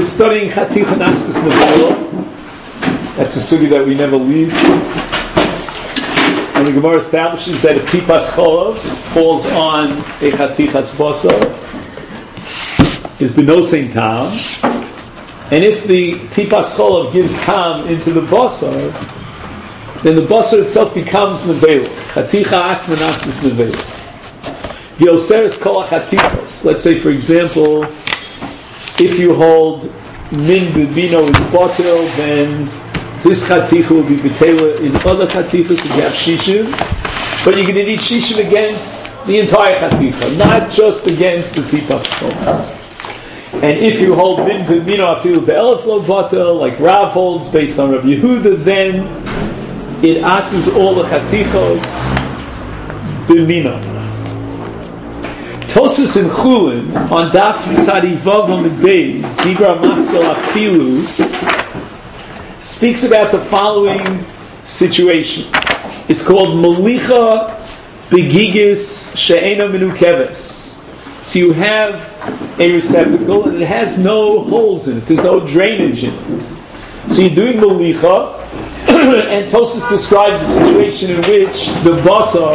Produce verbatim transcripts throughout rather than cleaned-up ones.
We're studying Chaticha Nasis Nevela. That's a sugi that we never leave. And the Gemara establishes that if Tipas Cholav falls on a Chatichas Basar, is Benosein Tam. And if the Tipas Cholav gives Tam into the Basar, then the Basar itself becomes Nevela. Chaticha Atzma Nasis Nevela. Yoseres Kol HaChatichos. Let's say, for example, if you hold Min Bibino is Batel, then this Chaticha will be Betela in other Chatichas, if you have Shishim. But you're going to need Shishim against the entire Chaticha, not just against the Tipas Cholav. And if you hold Min Bibino Afilu Be'elef Lo Batel, like Rav holds based on Rav Yehuda, then it asks all the Chatichos Bimino. Tosas in Chulin on Daf Sadi Vav on the Beis Digra Maskel Afilu speaks about the following situation. It's called Malicha Begigis She'ena Menukeves. So you have a receptacle and it has no holes in it. There's no drainage in it. So you're doing Malicha, and Tosas describes a situation in which the basar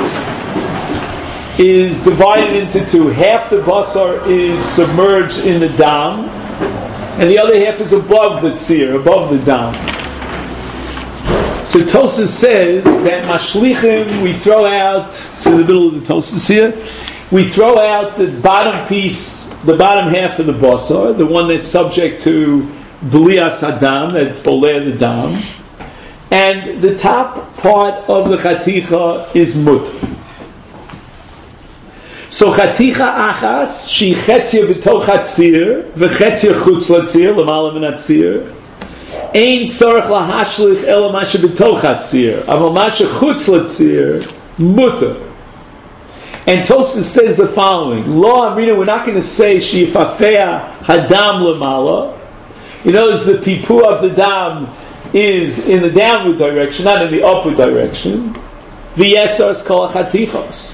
is divided into two. Half the basar is submerged in the dam, and the other half is above the tzir, above the dam. So Tosas says that mashlichim, we throw out, to the middle of the Tosas here, we throw out the bottom piece, the bottom half of the basar, the one that's subject to blias hadam, that's boleh the dam, and the top part of the chaticha is mutter. So chaticha achas, she chetzia b'toch hatzir, v'chetzia chutz latzir, l'mala min hatzir, ein tzorach lahashlich ela masha b'toch hatzir, aval masha chutz latzir, mutter. And Tosas says the following: Lo amrina, we're not going to say she'ifafea hadam l'mala. You notice the pipu of the dam is in the downward direction, not in the upward direction. V'yesars kol chatichos.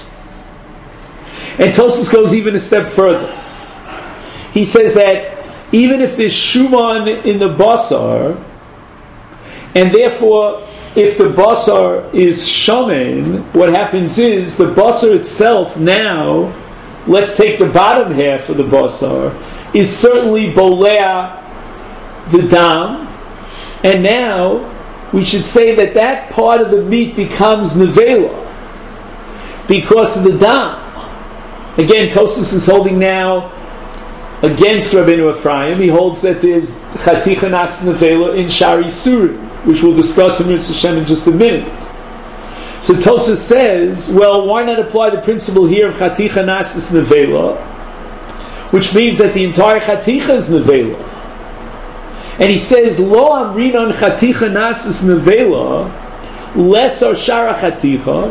And Tosas goes even a step further. He says that even if there's shuman in the basar, and therefore if the basar is shamen, what happens is the basar itself now, let's take the bottom half of the basar, is certainly bolea the dam, and now we should say that that part of the meat becomes nevela because of the dam. Again, Tosas is holding now against Rabbeinu Ephraim. He holds that there's Chaticha Nas Nevela in Shari Suri, which we'll discuss in Mitzvah Shem in just a minute. So Tosas says, well, why not apply the principle here of Chaticha Nas Nevela, which means that the entire Chaticha is Nevela. And he says, Lo Amrinon Chaticha Nas Nevela, less or Shara Chaticha,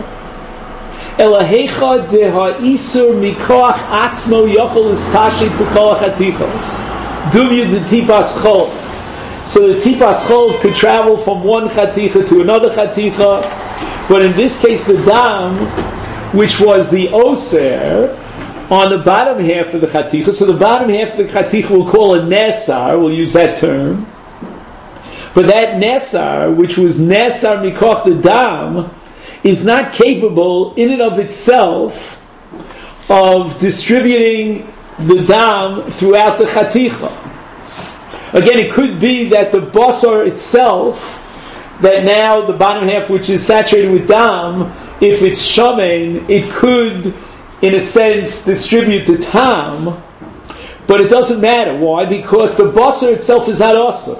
Elahecha deha isur mikoach atzmo yochel istashit b'kol hachatichos. Dumya the tipas chol. So the tipas chol could travel from one chaticha to another chaticha, but in this case the dam, which was the oser, on the bottom half of the chaticha. So the bottom half of the chaticha we'll call a nesar. We'll use that term. But that nesar, which was nesar mikoach the dam, is not capable in and of itself of distributing the dam throughout the chaticha. Again, it could be that the basar itself, that now the bottom half which is saturated with dam, if it's shamen, it could in a sense distribute the tam, but it doesn't matter. Why? Because the basar itself is not asur.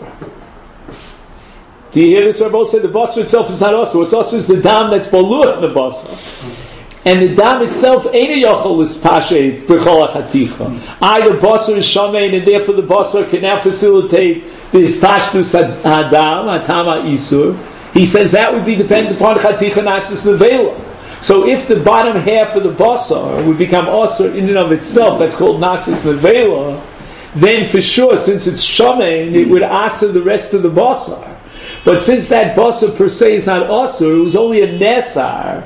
Do you hear this? Rabbi said the basar itself is not asur. What's asur is the dam that's baluah in the basar. And the dam itself ain't a yochel is pashe b'chol hachaticha. Either basar is shamein, and therefore the basar can now facilitate this pashtus hadam, hatama isur. He says that would be dependent upon chaticha nasis nevela. So if the bottom half of the basar would become asur in and of itself, that's called nasis nevela, then for sure, since it's shamein, it would asur the rest of the basar. But since that basar per se is not asur, it was only a nesar,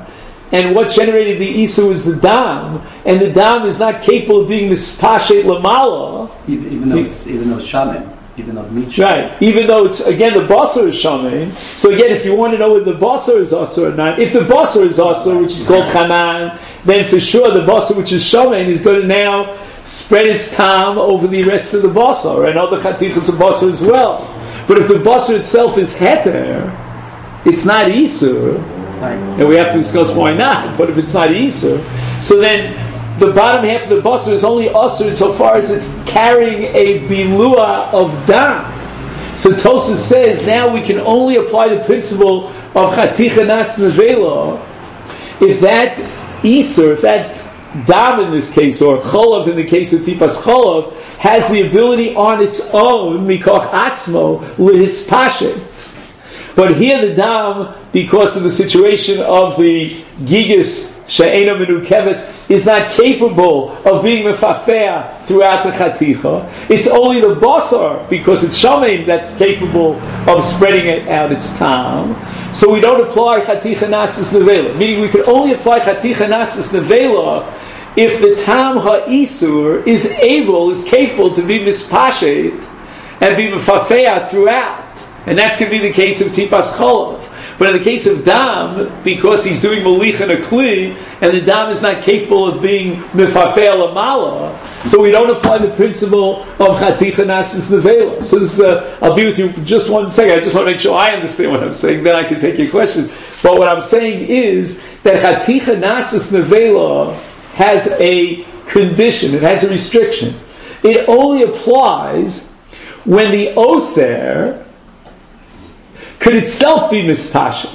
and what generated the Isur was the Dam, and the Dam is not capable of being mispashet lamala. Even, even though it's even though it's shaman, even though meat. Right. Even though it's again the basar is shaman. So again, if you want to know whether the basar is asur or not, if the basar is asur, which is called chanan, then for sure the basar which is shaman is going to now spread its tam over the rest of the basar and other chatichas of basar as well. But if the basar itself is heter, it's not isur, and we have to discuss why not. But if it's not isur, so then the bottom half of the basar is only asur insofar as it's carrying a bilua of dam. So Tosas says now we can only apply the principle of chaticha nas nevela if that isur, if that dam in this case, or cholav in the case of tipas cholav, has the ability on its own, mikoch atzmo, lihispashet. But here the dam, because of the situation of the gigas she'ena minu keves, is not capable of being mefafea throughout the chaticha. It's only the basar, because it's shamein, that's capable of spreading it out its tam. So we don't apply chaticha nasis nevela, meaning we could only apply chaticha nasis nevela if the tam ha'isur is able, is capable to be mispashet and be mefafea throughout. And that's going to be the case of tipas cholav. But in the case of dam, because he's doing malich and a kli, and the dam is not capable of being mefafea lamala, so we don't apply the principle of chaticha nasis nevela. So this is, uh, I'll be with you just one second. I just want to make sure I understand what I'm saying. Then I can take your question. But what I'm saying is that chaticha nasis nevela has a condition. It has a restriction. It only applies when the oser could itself be mispashet.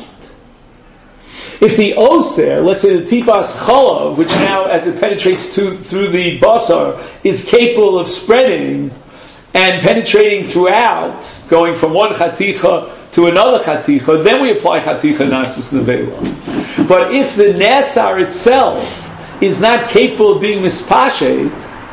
If the oser, let's say the tipas cholav, which now as it penetrates to, through the basar, is capable of spreading and penetrating throughout, going from one chaticha to another chaticha, then we apply chaticha nasis nevela. But if the nesar itself is not capable of being mispashet,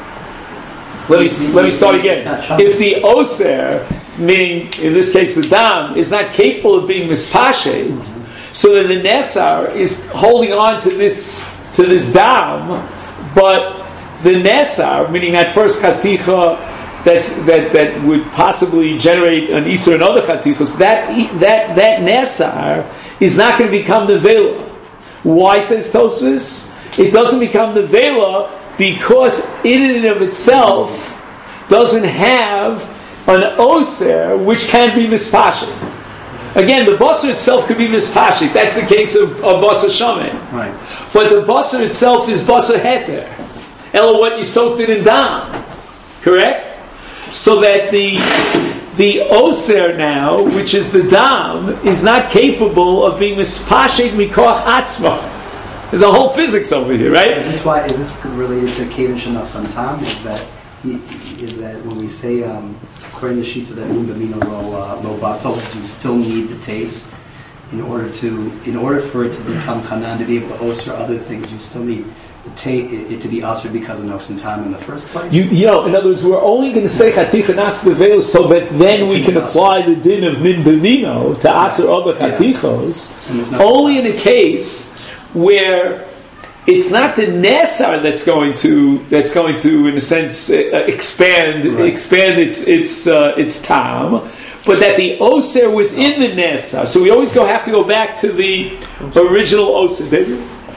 let me, let me start again. If the oser, meaning in this case the dam, is not capable of being mispashet, mm-hmm. so that the nesar is holding on to this to this dam, but the nesar, meaning that first chaticha that's, that that would possibly generate an isur and other chatichas, that that that nesar is not going to become the vela. Why, says Tosfos? It doesn't become the vela because in and of itself doesn't have an oser which can be mispashet. Again, the basar itself could be mispashet. That's the case of, of basar shaman. Right. But the basar itself is basar heter. Ella, what you soaked it in dam. Correct? So that the the oser now, which is the dam, is not capable of being mispashet mikoach atzma. There's a whole physics over here, right? Is this why? Is this related to Kevin Shanas on Tam? Is that is that when we say um, according to Shita that Umbamino lo uh, lo batal, you still need the taste in order to in order for it to become Hanan, to be able to osir other things. You still need the ta- it, it to be osir because of Nos and Tam in the first place. You, you know, in other words, we're only going to say Chaticha Nas Level so that then we can apply the din of Min B'mino to Aser other Chatichos. Only in a case where it's not the nesar that's going to that's going to, in a sense, uh, expand right. expand its its uh, its tam, but that the oser within the nesar. So we always go have to go back to the original oser. David?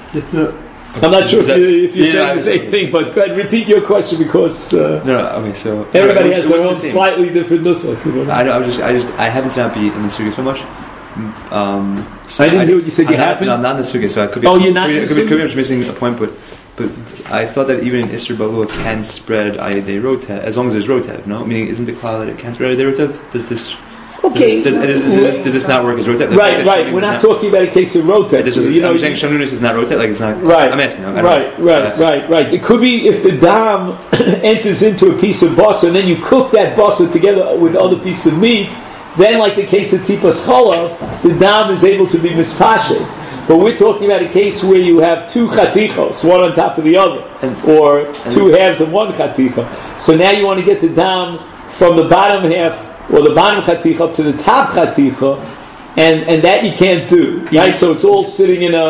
I'm not sure if, that, you, if you're yeah, saying the same thing, but go ahead, repeat your question because uh, no, no, okay. So everybody no, has their own the slightly different nusach. I, I was just, I just, I happen to not be in the sugi so much. Um, so I didn't I, hear what you said. I'm You not, happened? No, I'm not in the sugi, so I could be. Oh, you're not. Could, in the could, be, could be just missing a point, but but I thought that even in Isser Bavua can spread Ayadei Rotev as long as there's Rotev. No, meaning isn't the cloud that it can spread Ayadei Rotev? Does this? Okay. Does this, does, does, does, does this not work as Rotev? Right, right. We're not, not talking about a case of Rotev. This is, you know, I'm saying Shanunis is not Rotev. Like it's not. Right. I'm asking. No, right, right, uh, right, right. It could be if the dam enters into a piece of basa and then you cook that basa together with other pieces of meat. Then, like the case of Tipas Cholav, the dam is able to be mispashet. But we're talking about a case where you have two chatichos, one on top of the other, and, or and two halves of one chaticha. So now you want to get the dam from the bottom half, or the bottom chaticha up to the top chaticha, and, and that you can't do, right? So it's all sitting in a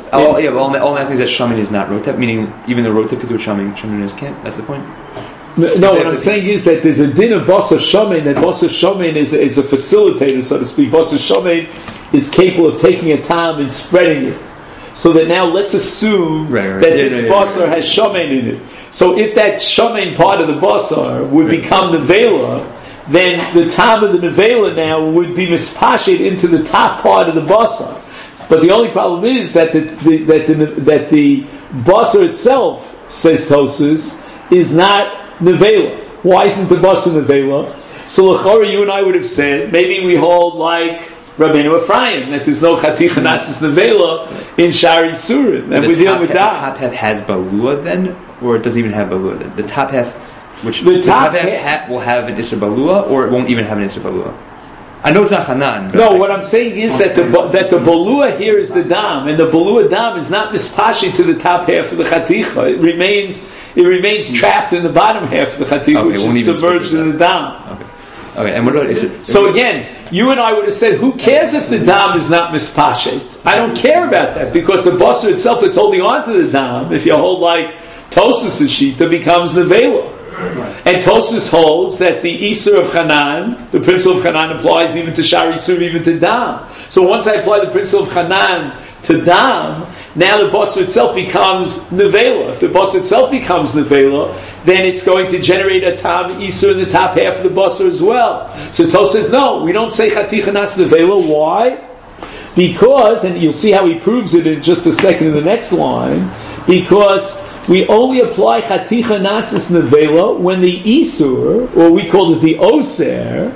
Oh, yeah, but all, all I'm asking is that shaman is not rotev, meaning even the rotev could do a shaman, shaman can't. That's the point. No, no what I'm saying is that there's a din of Basar Shomein, that Basar Shomein is, is a facilitator, so to speak. Basar Shomein is capable of taking a tam and spreading it. So that now let's assume right, right. that yeah, this yeah, Basar yeah, yeah. has Shomein in it. So if that Shomein part of the Basar would right. become Nevela, then the tam of the Nevela now would be mispashed into the top part of the Basar. But the only problem is that the, the, that the, that the Basar itself, says Tosfos, is not Nevela. Why isn't the Basar Nevela? So L'chora, you and I would have said, maybe we hold like Rabbeinu Ephraim, that there's no Chaticha Nasis Nevela in Shari Surim, and we deal with that. The top half has Balua then, or it doesn't even have Balua then? The top half, which the, the top, top half ha- will have an Isser Balua, or it won't even have an Isser Balua? I know it's not Hanan. No, what I'm saying is that the that the Balua here is the Dam, and the Balua Dam is not mispashi to the top half of the Chaticha. It remains it remains trapped in the bottom half of the Chaticha, okay, which is submerged in the Dam. Okay. Okay, and what about Isser? So again, you and I would have said, who cares if the Dam is not mispashet? I don't care about that, because the Basar itself that's holding on to the Dam, if you hold like Tosfos' Shita, becomes Nevela. Right. And Tosfos holds that the Isser of Hanan, the principle of Hanan, applies even to Shari Sur, even to Dam. So once I apply the principle of Hanan to Dam, now the Basar itself becomes Nevela. If the Basar itself becomes Nevela, then it's going to generate a Tam Isser in the top half of the Basar as well. So Tosfos says, no, we don't say Chaticha Nas Nevela. Why? Because, and you'll see how he proves it in just a second in the next line, because we only apply Chaticha Nasis Nevela when the Isur, or we call it the Oser,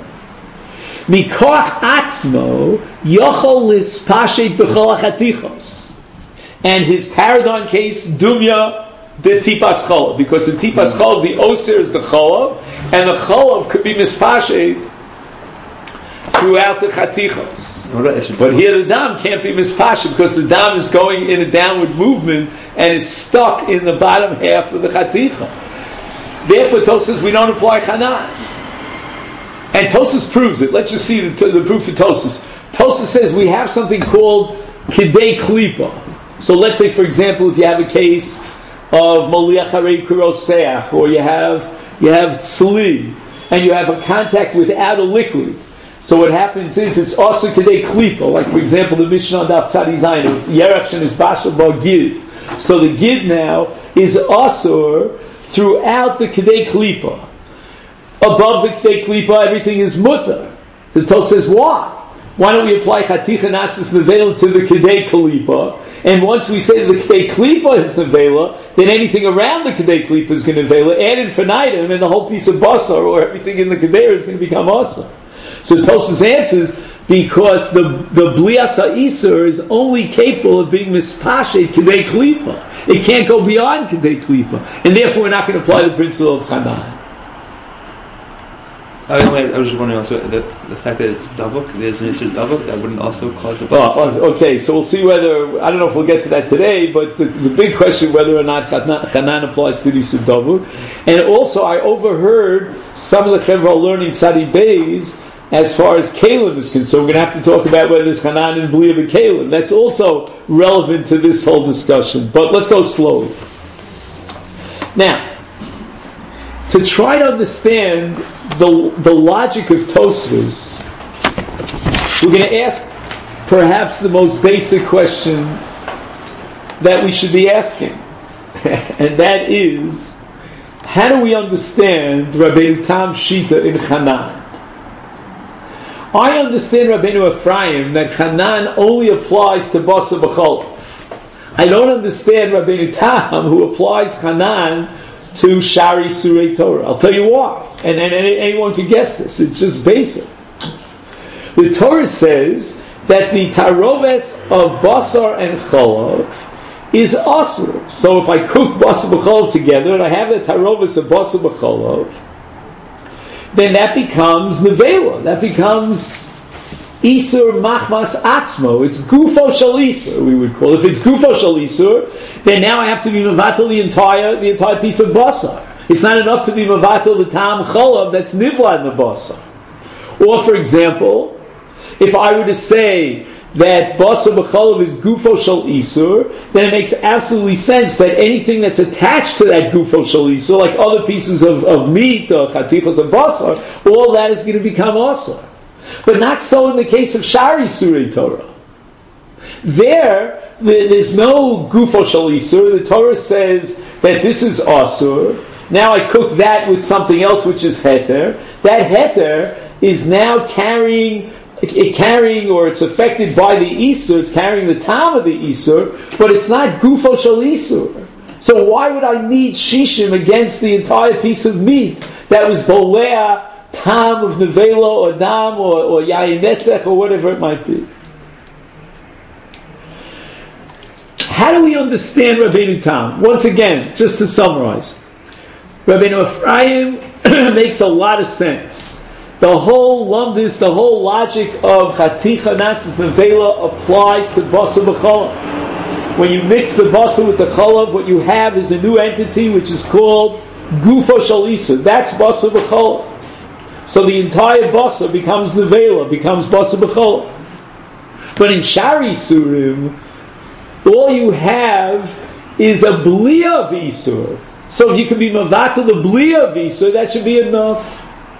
Mikoch Atzmo, Yochol Lispashet B'chol HaChatichos. And his paradigm case, Dumya, the Tipas Cholav. Because the Tipas Cholav, the Oser is the Cholav, and the Cholav could be Mispashet throughout the Chatichos. But here the Dam can't be Mispashet, because the Dam is going in a downward movement, and it's stuck in the bottom half of the Chaticha. Therefore, Tosfos says we don't apply Hanan. And Tosfos proves it. Let's just see the, the proof of Tosfos. Tosfos says we have something called Kidei Klipa. So let's say, for example, if you have a case of Moliach Harei Kuroseach, or you have you have Tzli, and you have a contact without a liquid. So what happens is it's also Kidei Klipa. Like, for example, the Mishnah on Daf Tzadi Zayin of Yerach Shen is Bashal Ba Gid. So the Gid now is Asur throughout the Kidei Klipa. Above the Kidei Klipa, everything is Mutter. The Tosfos says, why? Why don't we apply Chaticha Nasis Nevela to the Kidei Klipa? And once we say that the Kidei Klipa is Nevela, then anything around the Kidei Klipa is going to Nevela. Add infinitum, and the whole piece of Basar, or everything in the Kidei, is going to become Asur. So Tosfos answers, because the the Blias HaIsur is only capable of being mispashet Kidei Klipa. It can't go beyond Kidei Klipa. And therefore we're not going to apply the principle of Hanan. I, mean, I was just wondering also, the, the fact that it's Davuk, there's an Isur Davuk, that wouldn't also cause a... Oh, okay, so we'll see whether, I don't know if we'll get to that today, but the, the big question whether or not Hanan applies to the Isur Davuk. And also I overheard some of the Chevra learning Tzadi Beis as far as Kalim is concerned. We're going to have to talk about whether there's Hanan and Bliya b'Kalim. That's also relevant to this whole discussion. But let's go slowly. Now, to try to understand the, the logic of Tosfos, we're going to ask perhaps the most basic question that we should be asking. And that is, how do we understand Rabbeinu Tam Shita in Hanan? I understand Rabbeinu Ephraim that Hanan only applies to Basar B'chol. I don't understand Rabbeinu Tam who applies Hanan to Shari Surei Torah. I'll tell you why. And, and, and anyone can guess this. It's just basic. The Torah says that the taroves of Basar and Cholav is Asur. So if I cook Basar B'chol together and I have the taroves of Basar B'cholav, then that becomes Nevela. That becomes Isur Machmas Atzmo. It's Gufo Shal Isur, we would call it. If it's Gufo Shal Isur, then now I have to be Mevatel the entire, the entire piece of Basar. It's not enough to be Mevatel the Tam Cholav that's Nivla in the Basar. Or, for example, if I were to say that Basar B'Cholav is Gufo Shel Isur, then it makes absolutely sense that anything that's attached to that Gufo Shel Isur, like other pieces of, of meat or Chatichos of Basar, all that is going to become Asur. But not so in the case of Shari Surei Torah. There, there's no Gufo Shel Isur. The Torah says that this is Asur. Now I cook that with something else which is Heter. That Heter is now carrying It carrying, or it's affected by the Isur, it's carrying the Tam of the Isur, but it's not Gufo Shel Isur. So why would I need Shishim against the entire piece of meat that was Bolea, Tam of Nevela, or Dam, or, or Yayin Nesech, or whatever it might be? How do we understand Rabbeinu Tam? Once again, just to summarize, Rabbeinu Ephraim makes a lot of sense. The whole lumdis, the whole logic of Chaticha Nasis Nevela applies to Basar B'Cholav. When you mix the Basar with the Cholav, what you have is a new entity which is called Gufo Shel Isur. That's Basar B'Cholav. So the entire Basar becomes Nevela, becomes Basar B'Cholav. But in Shari Surim, all you have is a Blia of Isur. So if you can be Mavatal the Blia of Isur, that should be enough.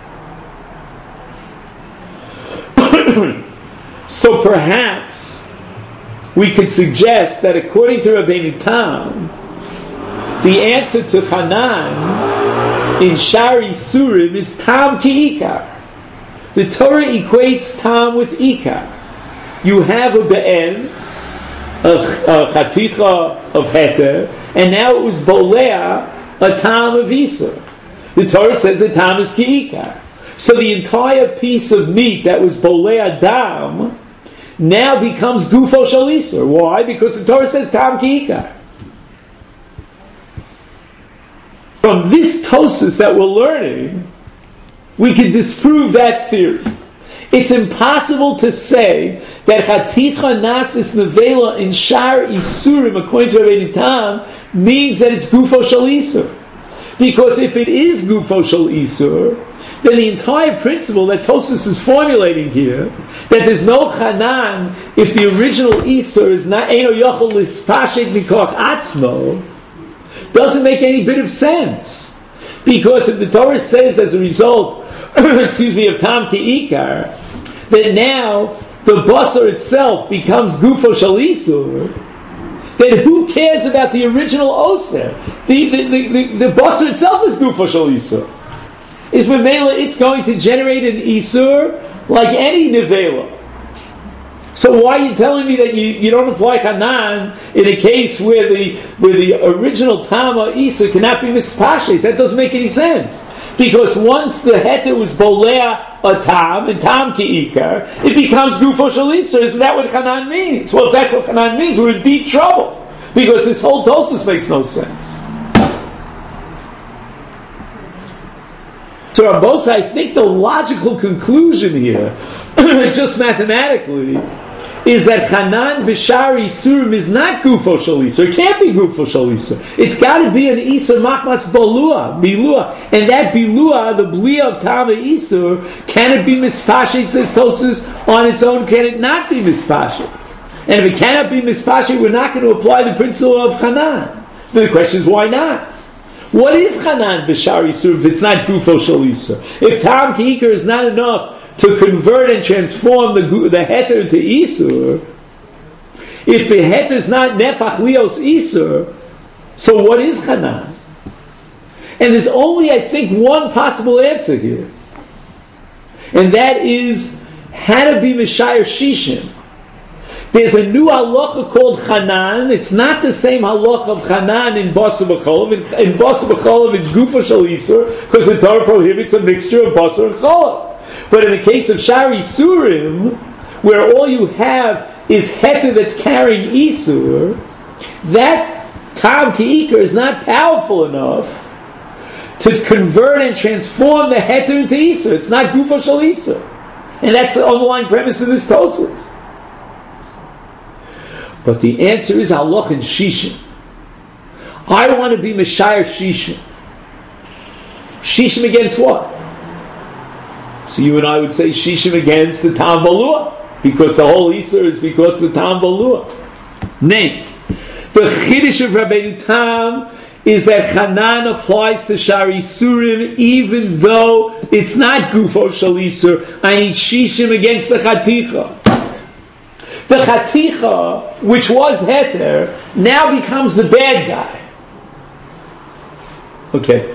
So perhaps we could suggest that according to Rabbeinu Tam, the answer to Hanan in Shari Surim is Tam ki Ikar. The Torah equates Tam with Ikar. You have a Be'en, a, a Chaticha of Heter, and now it was Bolea, a Tam of Isur. The Torah says the Tam is ki Ikar. So the entire piece of meat that was Bolei Adam now becomes Gufo Shel Isur. Why? Because the Torah says Tam ki Ikar. From this Tosus that we're learning, we can disprove that theory. It's impossible to say that Chaticha Nasis Nevela in Shar Isurim, according to Rabbeinu Tam, means that it's Gufo Shel Isur. Because if it is Gufo Shel Isur, then the entire principle that Tosfos is formulating here, that there's no Chanan if the original Isur is not Eino Yochel Lispashek Mikoch Atzmo, doesn't make any bit of sense. Because if the Torah says as a result, excuse me, of Tam Ki Ikar, that now the Basar itself becomes Gufo Shel Isur, then who cares about the original Oser? The, the, the, the, the Basar itself is Gufo Shel Isur. Is Memela, it's going to generate an Isur like any Nevela. So why are you telling me that you, you don't apply Hanan in a case where the where the original Tama Isur cannot be mispashet? That doesn't make any sense. Because once the Heter was Bolea a Tam, and Tam Ki Ikar, it becomes Gufo Shel Isur. Isn't that what Hanan means? Well, if that's what Hanan means, we're in deep trouble. Because this whole Tosfos makes no sense. So Rabbosa, I think the logical conclusion here, just mathematically, is that Hanan B'Shari Surim is not Gufo Shel Isur. It can't be Gufo Shel Isur. It's got to be an Isur Machmas Bolua, Bilua. And that Bilua, the Blia of Tama Isur, can it be Mispashit, says Tosfos, on its own? Can it not be Mispashit? And if it cannot be Mispashit, we're not going to apply the principle of Hanan. The question is, why not? What is Hanan B'Shari Surim if it's not Gufo Shel Isur? If Tam Ki Ikar is not enough to convert and transform the, the Heter to Isur, if the Heter is not Nefach Lios Isur, so what is Hanan? And there's only, I think, one possible answer here. And that is, how to be Meshayar Shishim. There's a new halacha called Hanan. It's not the same halacha of Hanan in Basar B'Cholav. In, in Basar B'Cholav, it's Gufo Shel Isur, because the Torah prohibits a mixture of Basar and Cholav. But in the case of Shari Surim, where all you have is Heter that's carrying Isur, that Tam Ki Ikar is not powerful enough to convert and transform the Heter into Isur. It's not Gufo Shel Isur. And that's the underlying premise of this Tosfos. But the answer is Haloch and Shishim. I want to be Meshayar Shishim. Shishim against what? So you and I would say Shishim against the Tam Balua. because the whole Isur is because of the Tam Balua. Name. The Chiddush of Rabbeinu Tam is that Hanan applies to Shari Surim even though it's not Gufo Shal Isur. I need Shishim against the Chaticha. The Chaticha, which was Heter, now becomes the bad guy. Okay.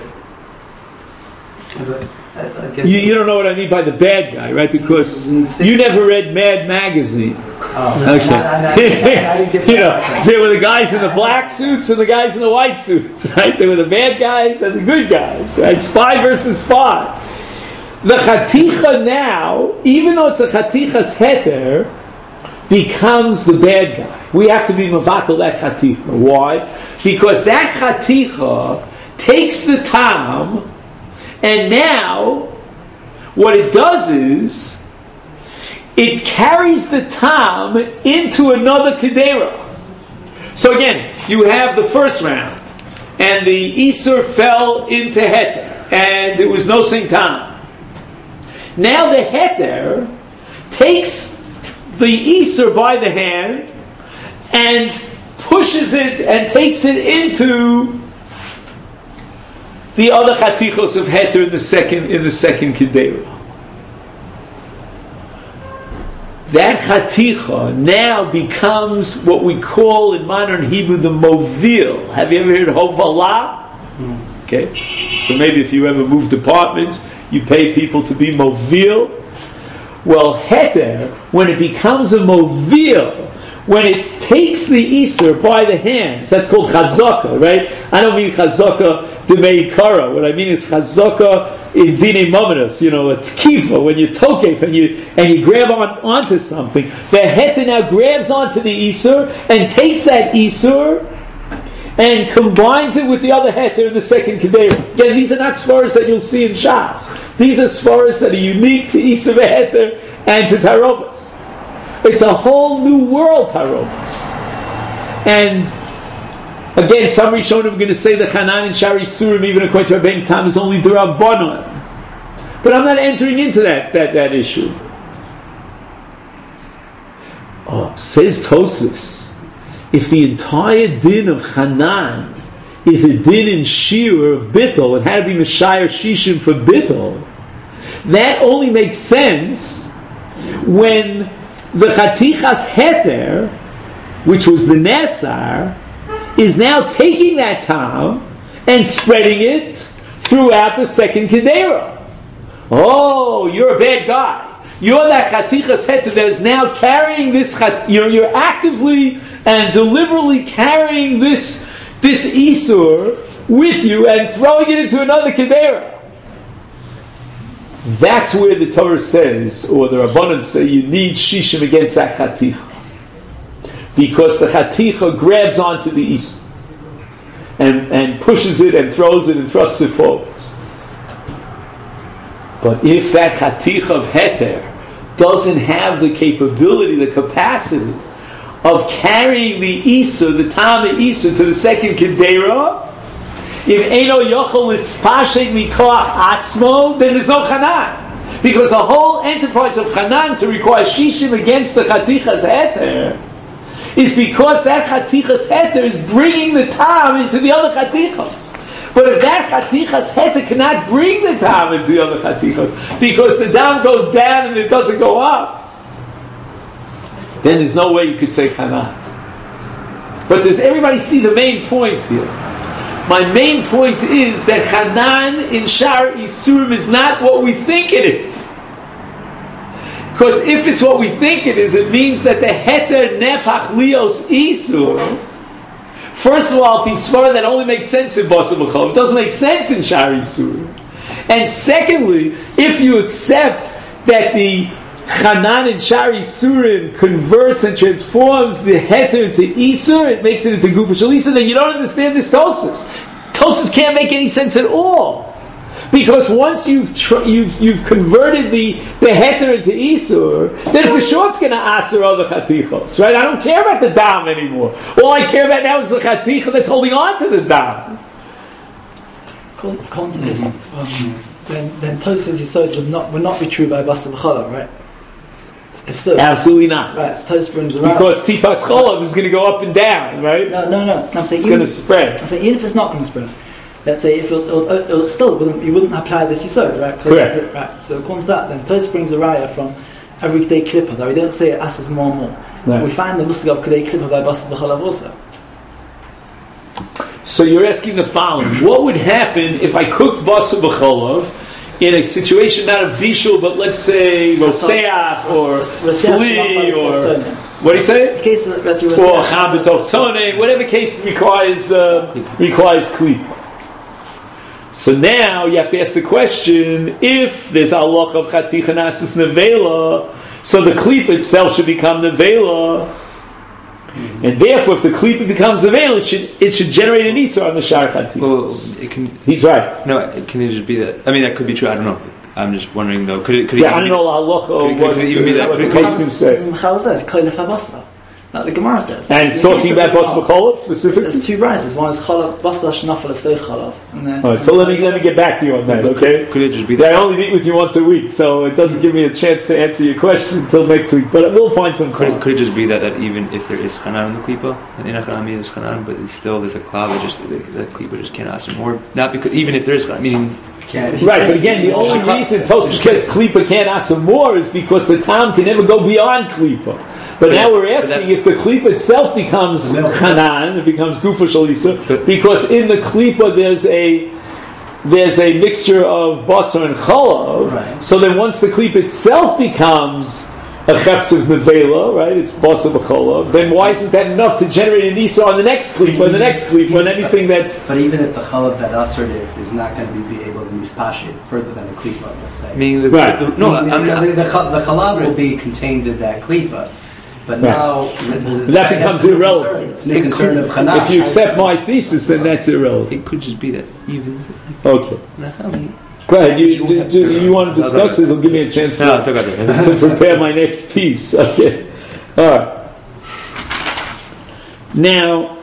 You, you don't know what I mean by the bad guy, right? Because you never read Mad Magazine. Oh, okay. I, I, I, I didn't get you know, there were the guys in the black suits and the guys in the white suits, right? There were the bad guys and the good guys, right? Spy versus spy. The Chaticha now, even though it's a Chaticha's Heter, becomes the bad guy. We have to be Mavatal that Chaticha. Why? Because that Chaticha takes the Tam, and now what it does is it carries the Tam into another Kedera. So again, you have the first round, and the Isur fell into Heter, and there was no sing Tam. Now the Heter takes the Isur by the hand and pushes it and takes it into the other Chatichos of Heter in the second in the second Kedera. That Chaticha now becomes what we call in modern Hebrew the Movil. Have you ever heard Hovalah? Mm. Okay, so maybe if you ever moved apartments, you pay people to be Movil. Well, Heter, when it becomes a Movil, when it takes the Isur by the hands, that's called Chazaka, right? I don't mean Chazaka D'mei Kara. What I mean is Chazaka in Dinei Mominus, you know, a Tkifa, when you tokef and you and you grab on onto something. The Heter now grabs onto the Isur and takes that Isur and combines it with the other Heter in the second Kedera. Again, these are not svaras that you'll see in Shas. These are svaras that are unique to Isur Heter and to Tarobas. It's a whole new world, Tarobas. And again, some Rishonim are going to say that Hanan and Shari Surim, even according to Rabbeinu Tam, is only D'Rabbanan. But I'm not entering into that that, that issue. Oh, says Tosfos, if the entire din of Hanan is a din in Shir of Bittul, it had to be Meshayar Shishim for Bittul, that only makes sense when the Chatichas Heter, which was the Nesar, is now taking that Tam and spreading it throughout the second Kedera. Oh, you're a bad guy. You're that Chatichas Heter that is now carrying this, you're, you're actively and deliberately carrying this, this Isur with you and throwing it into another Kedera. That's where the Torah says, or the Rabbanan say, you need Shishim against that Chaticha. Because the Chaticha grabs onto the Isur and, and pushes it and throws it and thrusts it forward. But if that Chaticha of Heter doesn't have the capability, the capacity of carrying the Isur, the Tam of Isur, to the second Kedera, if Eino Yochel is Spashek Mikoach Atzmo, then there's no Hanan. Because the whole enterprise of Hanan to require Shishim against the Chatichas Heter is because that Chatichas Heter is bringing the Tam into the other Chatichas. But if that Chatichas Heter cannot bring the Tam into the other Chatichas, because the Dam goes down and it doesn't go up, then there's no way you could say Hanan. But does everybody see the main point here? My main point is that Hanan in Shar Isurim is not what we think it is. Because if it's what we think it is, it means that the Heter Nepach Lios Isur, first of all, Pisvara, that only makes sense in Basa B'chol. It doesn't make sense in Shar Isurim. And secondly, if you accept that the Hanan in Shar Isurim converts and transforms the Heter into Isur, it makes it into Gufa Shel Isur, then you don't understand this Tosfos. Tosfos can't make any sense at all. Because once you've tr- you've you've converted the, the Heter into Isur, then for sure it's going to Asur other Chatichos, right? I don't care about the Dam anymore. All I care about now is the Chaticha that's holding on to the Dam. According to this, um, then then Tosfos Yisod would not would not be true by Basa B'chala, right? If so, Absolutely not. right, so Tosfos brings the right. Because tipas cholav is going to go up and down, right? No, no, no. I'm saying It's even, going to spread. I'm saying even if it's not going to spread. Let's say if it'll, it'll, it'll still wouldn't you wouldn't apply this yisod, right? Correct. Right. So according to that, then Tosfos brings a raya from everyday klippa. That we don't say it asks more and more. Right. We find the musig of kadei klippa by basad b'chalav also. So you're asking the following: what would happen if I cooked basa b'cholav in a situation not of bishul, but let's say roseach or sli or what do you say? In case of, let's say, Or cham b'toch tzoneh, whatever case requires uh, requires klipa. So now you have to ask the question: if there's halach of chaticha nasis nevela, so the klipa itself should become nevela, mm-hmm. and therefore, if the klipa becomes nevela, it should it should generate an isur on the shar chaticha. Well, it can. He's right. No, it can it just be that? I mean, that could be true. I don't know. I'm just wondering though. Could it? Could it Yeah, I even don't be know halacha could it- what could it even be that- what the could it- case can say. Chal says koilef habasra. Like the Gemara says. And it's In talking case about of- basa b'cholav specifically. There's two rises. One is chalav basra shnafal asay chalav. And then. All right, so let me let me get back to you on that, okay? Could it just be I that? only meet with you once a week, so it doesn't give me a chance to answer your question until next week. But we'll find some Could time. it, could it just be that, that even if there is chanan in the klipa, and in achanami there's chanan, but it's still there's a cloud that just the, the klipa just can't ask for more. Not because even if there is chanan, meaning Yeah, it's- Right, but again, the it's only just- reason Tosfos says klipa can't ask some more is because the tam can never go beyond klipa. But, But now that- we're but asking that- if the klipa itself becomes chanan, it becomes gufa shalisa, But- because in the klipa there's a there's a mixture of basar and chalav. Right. So then once the klipa itself becomes a chefetz nevela, right? It's basar b'cholav. Then why isn't that enough to generate an isa on the next klipa, and the next klipa, and anything that's But even if the chalav that ushered it is not going to be, be able to mispashit further than a klipa, let's say. meaning the, Right. the no, I mean, I'm not. the, the, chal- the chalav will be contained in that klipa, but Right. now the, the, That becomes new irrelevant. concern. It's new It concern could- of chanash. if you accept my thesis, then that's irrelevant. It could just be that even. Okay. Nachami. Go ahead. You, do, do you want to discuss this? It'll give me a chance to, No, it's okay. to prepare my next piece. Okay. All right. Now,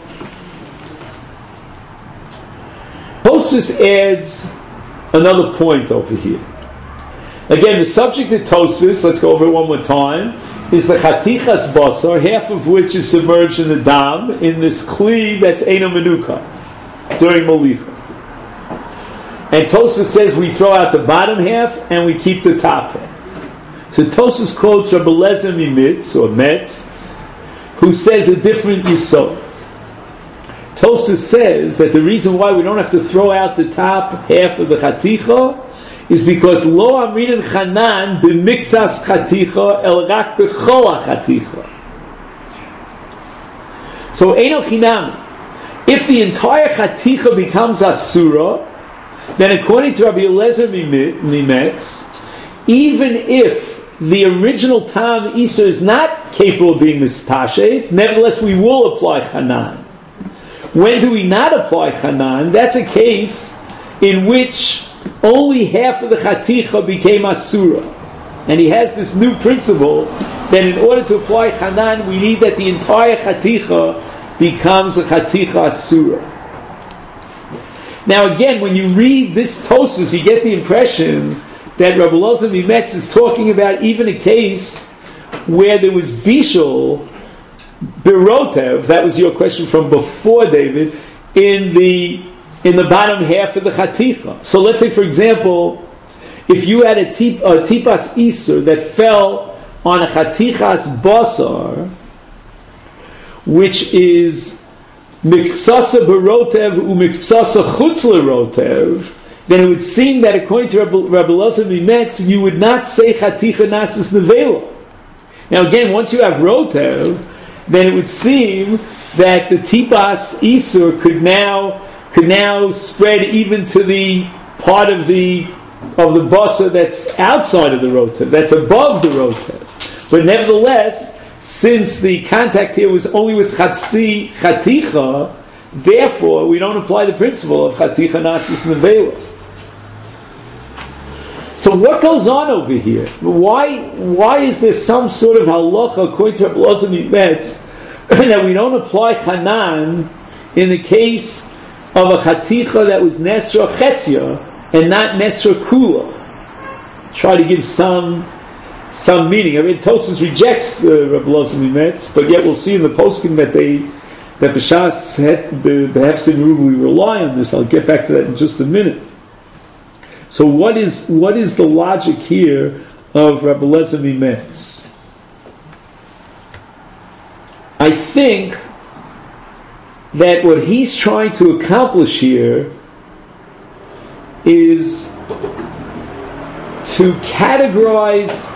Tosfos adds another point over here. Again, the subject of Tosfos, let's go over it one more time, is the chatichas basar, half of which is submerged in the dam, in this kli that's eino menuka, during molicha. And Tosfos says we throw out the bottom half and we keep the top half. So Tosfos quotes Rabbi Eliezer Mimitz, or Metz, who says a different yisod. Tosfos says that the reason why we don't have to throw out the top half of the chaticha is because lo amrinan chanan b'miktsas chaticha el rak b'chol chaticha. So eino chinami. If the entire chaticha becomes asura, then according to Rabbi Eliezer Mimetz, even if the original tam Isa is not capable of being mispashet, nevertheless we will apply chanan. When do we not apply chanan? That's a case in which only half of the chaticha became asura. And he has this new principle that in order to apply chanan, we need that the entire chaticha becomes a chaticha asura. Now again, when you read this Tosfos, you get the impression that Rabbi Eliezer Mimetz is talking about even a case where there was bishul, birotev, that was your question from before, David, in the in the bottom half of the chaticha. So let's say, for example, if you had a, tip, a tipas isur that fell on a chatichas basar, which is miktsasa barotev umiktsasa chutz lerotev, then it would seem that according to Rabbi Eliezer Mimetz, you would not say chaticha nasis nevela. Now again, once you have rotev, then it would seem that the tipas isur could now could now spread even to the part of the of the basa that's outside of the rotev, that's above the rotev. But nevertheless, since the contact here was only with chatzi chaticha, therefore we don't apply the principle of chaticha nasis nevela. So what goes on over here? Why why is there some sort of halacha according to Rabbi Eliezer Mimetz that we don't apply chanan in the case of a chaticha that was nesra chetzia and not nesra kula? Try to give some some meaning. I mean, Tosfos rejects uh, Rabbi Elazar Mimetz, but yet we'll see in the posting that they that B'Shas had the the Hefsed Merubah, we rely on this. I'll get back to that in just a minute. So, what is what is the logic here of Rabbi Elazar Mimetz? I think that what he's trying to accomplish here is to categorize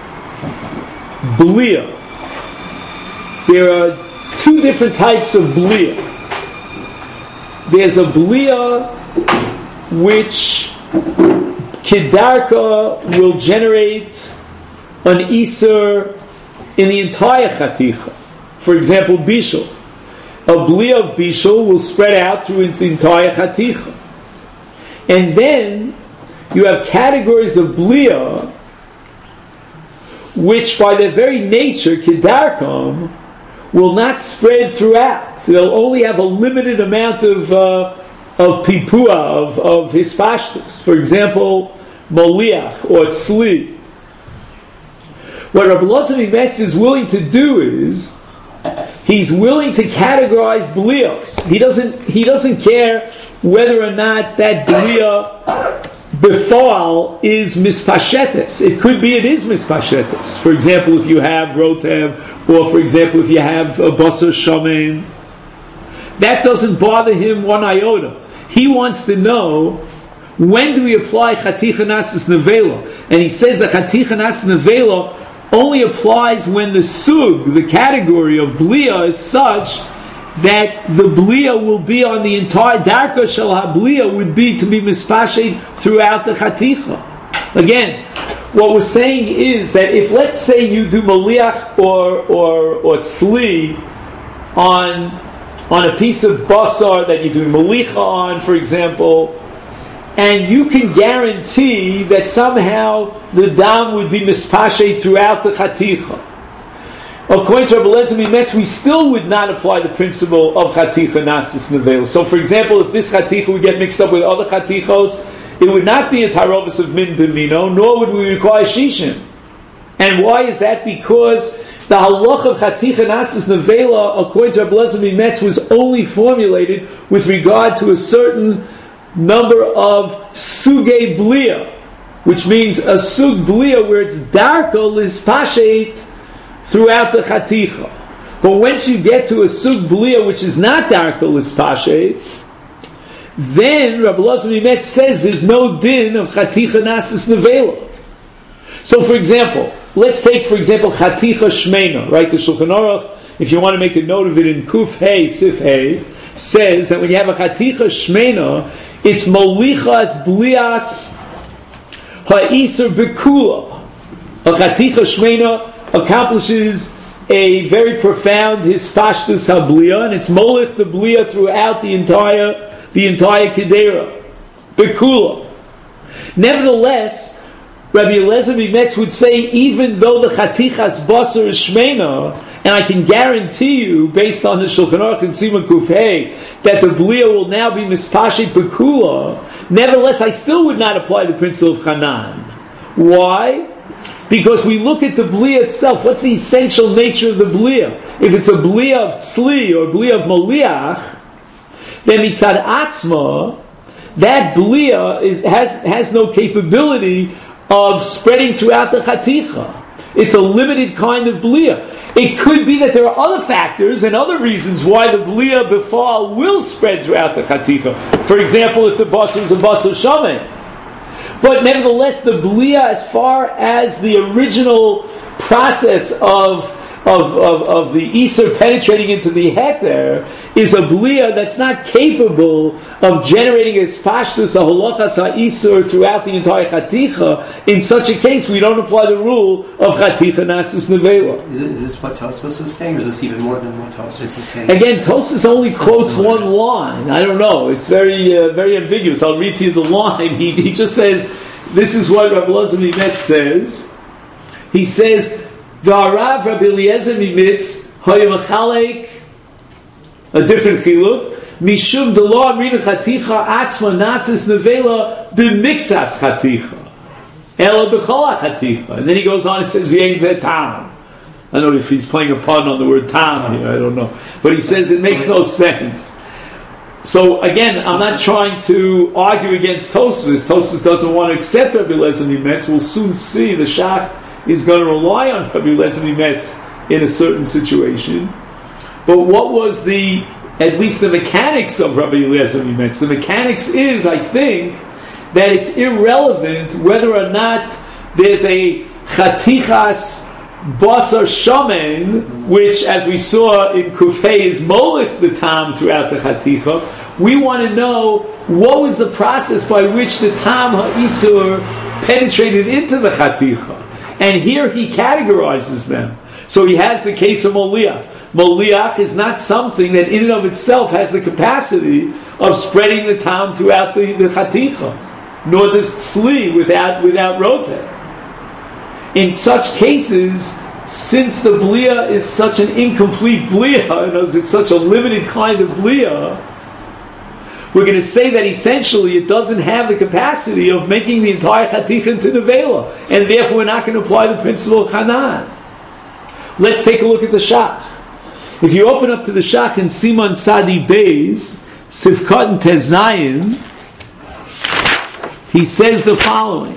Blia. There are two different types of Blia. There's a Blia which Kedarka will generate an Isur in the entire Chaticha. For example, Bishul. A Blia of Bishul will spread out through the entire Chaticha. And then you have categories of Blia which by their very nature, Kedarkam, will not spread throughout. They'll only have a limited amount of uh, of Pipua, of, of Hispashtus. For example, Moliach or Tzli. What Rabbi Elazar Mimetz is willing to do is he's willing to categorize Blios. He doesn't he doesn't care whether or not that Blia Befal is mispashetes. It could be it is mispashetes. For example, if you have rotev, or for example, if you have a basar shamen, that doesn't bother him one iota. He wants to know when do we apply chaticha nasis nevela, and he says that chaticha nasis nevela only applies when the sug, the category of blia, is such that the blia will be on the entire darka shel hablia would be to be mispashed throughout the chaticha. Again, what we're saying is that if, let's say, you do maliach or or or tzli on on a piece of basar that you do malicha on, for example, and you can guarantee that somehow the dam would be mispashed throughout the chaticha. According to Rabbi Elazar Mimetz, we still would not apply the principle of chaticha nasis nevel. So, for example, if this chaticha would get mixed up with other chatichos, it would not be a tarovis of min b'mino, nor would we require shishin. And why is that? Because the halach of chaticha nasis nevela, according to Rabbi Elazar Mimetz, was only formulated with regard to a certain number of sugei blia, which means a sug blia where it's darko lispashet throughout the chaticha. But once you get to a sug blia which is not darko lispashet, then Rabbi Elazar Mimetz says there's no din of chaticha nasis nevela. So, for example, let's take, for example, chaticha shmeina, right? The Shulchan Aruch, if you want to make a note of it in Kuf Hey, Sif Hey, says that when you have a chaticha shmeina, it's molichas blias ha'isur bekula. A chaticha shmeina accomplishes a very profound hispashtus hablia, and it's molich the blia throughout the entire the entire kedera, bekula. Nevertheless, Rabbi Elazar Mimetz would say, even though the chatichas basar is shmeina, and I can guarantee you, based on the Shulchan Aruch and Siman Kuf Hey, that the blia will now be mispashet bekula, nevertheless, I still would not apply the principle of Chanan. Why? Because we look at the blia itself. What's the essential nature of the blia? If it's a blia of tzli or blia of moliach, then mitzad atzma, that blia is, has, has no capability of spreading throughout the chaticha. It's a limited kind of blia. It could be that there are other factors and other reasons why the blia befal will spread throughout the chaticha. For example, if the basar is a basar shamen. But nevertheless, the blia, as far as the original process of of, of, of the Isur penetrating into the heter, is a blia that's not capable of generating a spashtus, a halachas ha'isur throughout the entire chaticha. In such a case, we don't apply the rule of chaticha nasis nevela. Is this what Tosfos was saying, or is this even more than what Tosfos was saying? Again, Tosfos only quotes one line. I don't know. It's very uh, very ambiguous. I'll read to you the line. He, he just says, this is what Rabbi Elazar Mimetz says. He says, V'arav Rabbi Eliezer Mimetz hayamachalek, a different chiluk, mishum delo amrina chaticha atzma nasis nevela b'miktzas chaticha. Ela b'chol hachaticha. And then he goes on and says, V'yein zeh tam. I don't know if he's playing a pun on the word tam here, I don't know. But he says it makes no sense. So again, I'm not trying to argue against Tosfos. Tosfos doesn't want to accept Rabbi Eliezer Mimetz. We'll soon see the Shach is going to rely on Rabbi Eliezer Mimetz in a certain situation. But what was the, at least the mechanics of Rabbi Eliezer Mimetz? The mechanics is, I think, that it's irrelevant whether or not there's a chatichas basar shamen, which, as we saw in Kufay, is molech the tam throughout the chaticha. We want to know what was the process by which the tam ha'isur penetrated into the chaticha. And here he categorizes them. So he has the case of moliach. Moliach is not something that in and of itself has the capacity of spreading the tam throughout the, the chaticha, nor does tzli without, without roteh. In such cases, since the blia is such an incomplete blia, in other words, it's such a limited kind of blia, we're going to say that essentially it doesn't have the capacity of making the entire chaticha into nevela, and therefore we're not going to apply the principle of Hanan. Let's take a look at the Shach. If you open up to the Shach in Siman Tzadi Beis, Sivkot and Tezayin, he says the following.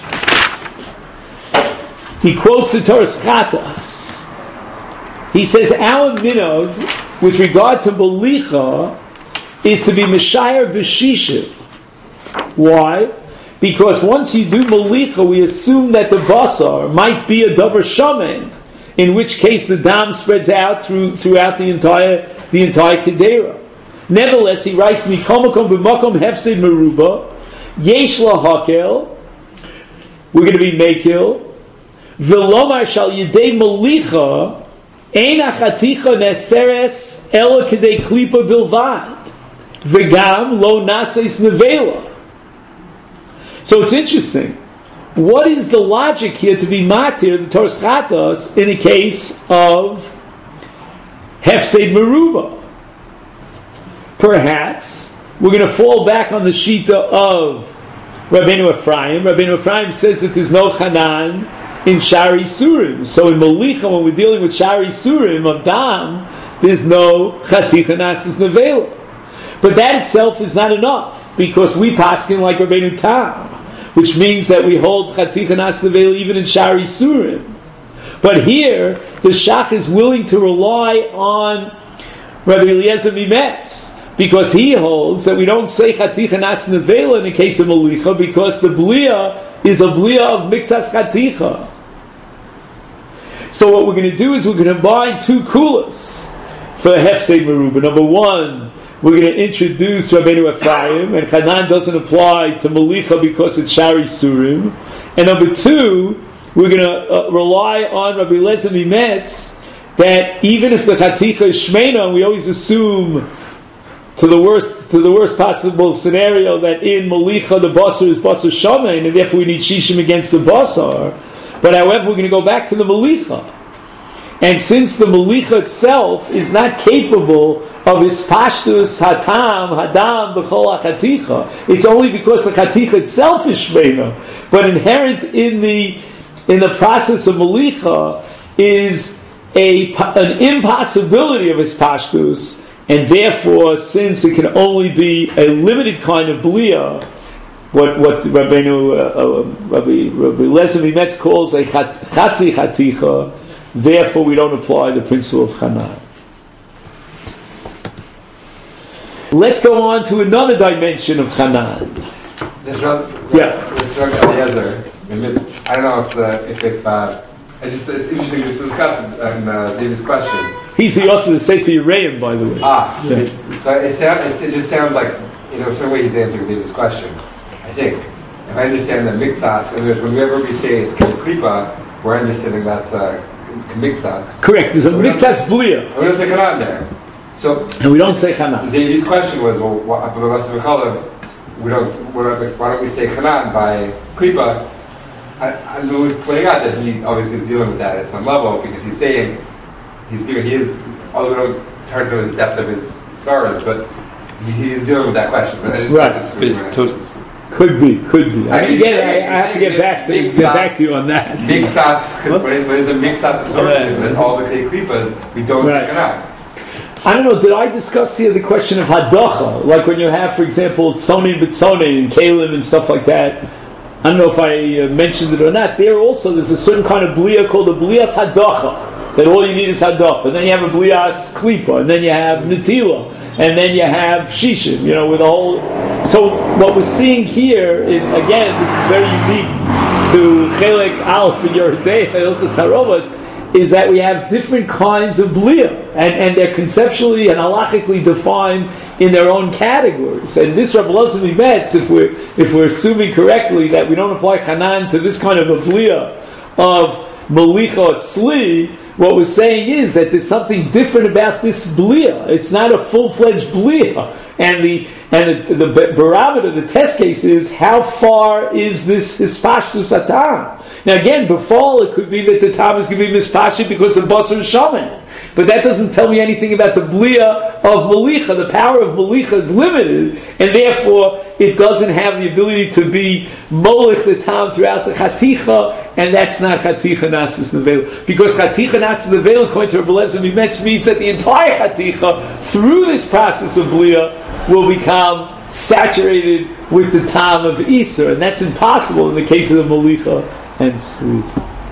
He quotes the Torah Chatas. He says, our minog, with regard to Bolicha, is to be Meshayar B'Shishiv. Why? Because once you do Bolicha, we assume that the Basar might be a Davar Shamen, in which case the dam spreads out through throughout the entire the entire Kedera. Nevertheless, he writes, Mikomakom b'makom hefsid meruba, yesh lahakel, we're going to be mekil, v'lomar shal yedei molicha, ein achaticha neseres ela kedei klipa bilvad, v'gam lo naseis nevela. So it's interesting. What is the logic here to be matir, the Torah Chatas, in a case of hefsed meruba? Perhaps we're going to fall back on the shita of Rabbeinu Ephraim. Rabbeinu Ephraim says that there's no Hanan in Shari Surim. So in Molicha, when we're dealing with Shari Surim of Dam, there's no Chaticha Nasis Nevela. But that itself is not enough, because we paskin like Rabbeinu Tam, which means that we hold Chaticha Nas Nevela even in Shari Surim. But here, the Shach is willing to rely on Rabbi Eliezer Mimetz, because he holds that we don't say Chaticha Nas Nevela in the case of Molicha, because the Blia is a Blia of Mikzas Chaticha. So what we're going to do is we're going to combine two kulas for Hefsed Meruba. Number one, we're going to introduce Rabbeinu Ephraim, and Hanan doesn't apply to Molicha because it's Shari Surim. And number two, we're going to uh, rely on Rabbi Eliezer Mimetz, that even if the Chaticha is Shmeina, we always assume to the worst to the worst possible scenario that in Molicha the Basar is Basar Shamein, and therefore we need Shishim against the Basar. But however, we're going to go back to the Molicha. And since the Molicha itself is not capable of Ispashtus, Hatam, Hadam, B'chol HaChaticha, it's only because the Chaticha itself is Shmeina. But inherent in the in the process of Molicha is a, an impossibility of Ispashtus, and therefore, since it can only be a limited kind of Blia, what what Rabbeinu, uh, uh, Rabbi, Rabbi Eliezer Mimetz calls a Chatzi Chaticha, therefore we don't apply the principle of Hanan. Let's go on to another dimension of Hanan. This Rabbi, yeah. This Rabbi Eliezer, I don't know if the, if, if uh, it's just it's interesting to discuss in uh, David's question. He's the author of the Sefer Yereim, by the way. Ah, yeah. it, so it, sound, it just sounds like, you know, some way he's answering David's question. I think if I understand that mikzatz, and whenever we say it's klipa, we're understanding that's uh, mikzatz. Correct. There's a so mikzatz blia. We don't say Hanan there. So and we don't say Hanan. So David's question was, well, what, we don't. Why don't we say Hanan by klipa? I, I was pointing out that he obviously is dealing with that at some level, because he's saying he's giving his, although we don't it's hard to know the depth of his stars, but he, he's dealing with that question. But I just right. His tos- Could be, could be. I I mean, mean, again, I, saying- I have to get saying back to big get back size- to you on that. Big sats, but there's a big sats of Right. That's all the Kei Klipas. We don't Right. say Kanan. I don't know, did I discuss here the question of Hadacha? Like when you have, for example, Tzonin B'Tzonin and Kalim and stuff like that. I don't know if I uh, mentioned it or not. There also, there's a certain kind of Bliya called the Bliyas Hadacha. That all you need is Hadacha. And then you have a Bliyas Klipa. And then you have Netila. And then you have Shishim, you know, with a whole... So what we're seeing here, is, again, this is very unique to Chelek Aleph in Yeridei, Hilchos Harovos, is that we have different kinds of Bliya. And, and they're conceptually and halachically defined in their own categories. And this Rav Elazar Metz, if we're, if we're assuming correctly that we don't apply Hanan to this kind of a Bliya of Malicha Tzli, what we're saying is that there's something different about this bliya. It's not a full-fledged bliya. And the and the, the barometer, the test case is how far is this hispashtus atam? Now again, before it could be that the tam is going to be mispashit because the basar is shaman. But that doesn't tell me anything about the bliya of malicha. The power of malicha is limited, and therefore it doesn't have the ability to be molich the tam throughout the chaticha, and that's not chaticha nasis nevela. Because chaticha nasis nevela, according to Rabbi Elazar Metz, means that the entire chaticha, through this process of bliya, will become saturated with the tam of Isser, and that's impossible in the case of the malicha and sleep.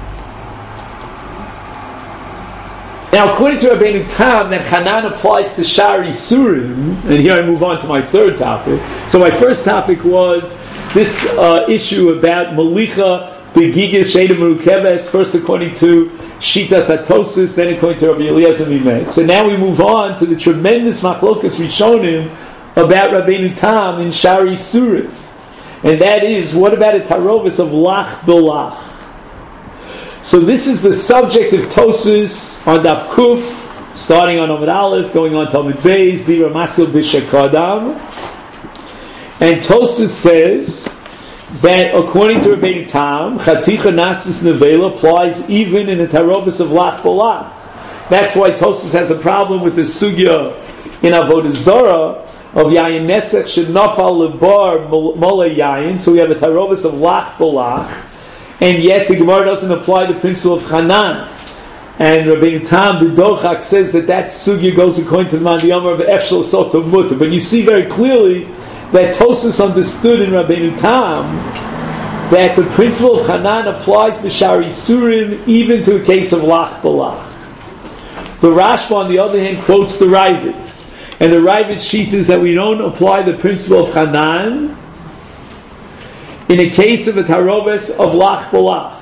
Now, according to Rabbeinu Tam, that Hanan applies to Shari Surim, and here I move on to my third topic. So my first topic was this uh, issue about Malicha Begigis Sheda Merukeves, first according to Shita Satosis, then according to Rabbi Eliezer Mimet. So now we move on to the tremendous Machlokas Rishonim about Rabbeinu Tam in Shari Surim. And that is, what about a Tarovis of Lach Belach? So this is the subject of Tosus on Daf Kuf, starting on Amud Aleph, going on to Amud Beis, Dira Masil B'Shekadam. And Tosus says that according to Rabbeinu Tam, Chaticha Nasis Nevela applies even in the Tarobis of Lach Bolach. That's why Tosus has a problem with the sugya in Avodah Zarah of Yayin Nesech Shenafal Lebar Mole Yayin. So we have a Tarobis of Lach Bolach. And yet the Gemara doesn't apply the principle of Hanan. And Rabbeinu Tam B'Dochak says that that sugya goes according to the Mandiyamar of Efshel Soto Mutter. But you see very clearly that Tosas understood in Rabbeinu Tam that the principle of Hanan applies to Shari Surim even to a case of Lach Balach. The Rashba, on the other hand, quotes the Ravid. And the Ravid's sheet is that we don't apply the principle of Hanan in a case of a tarobes of lach bolach.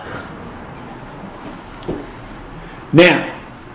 Now,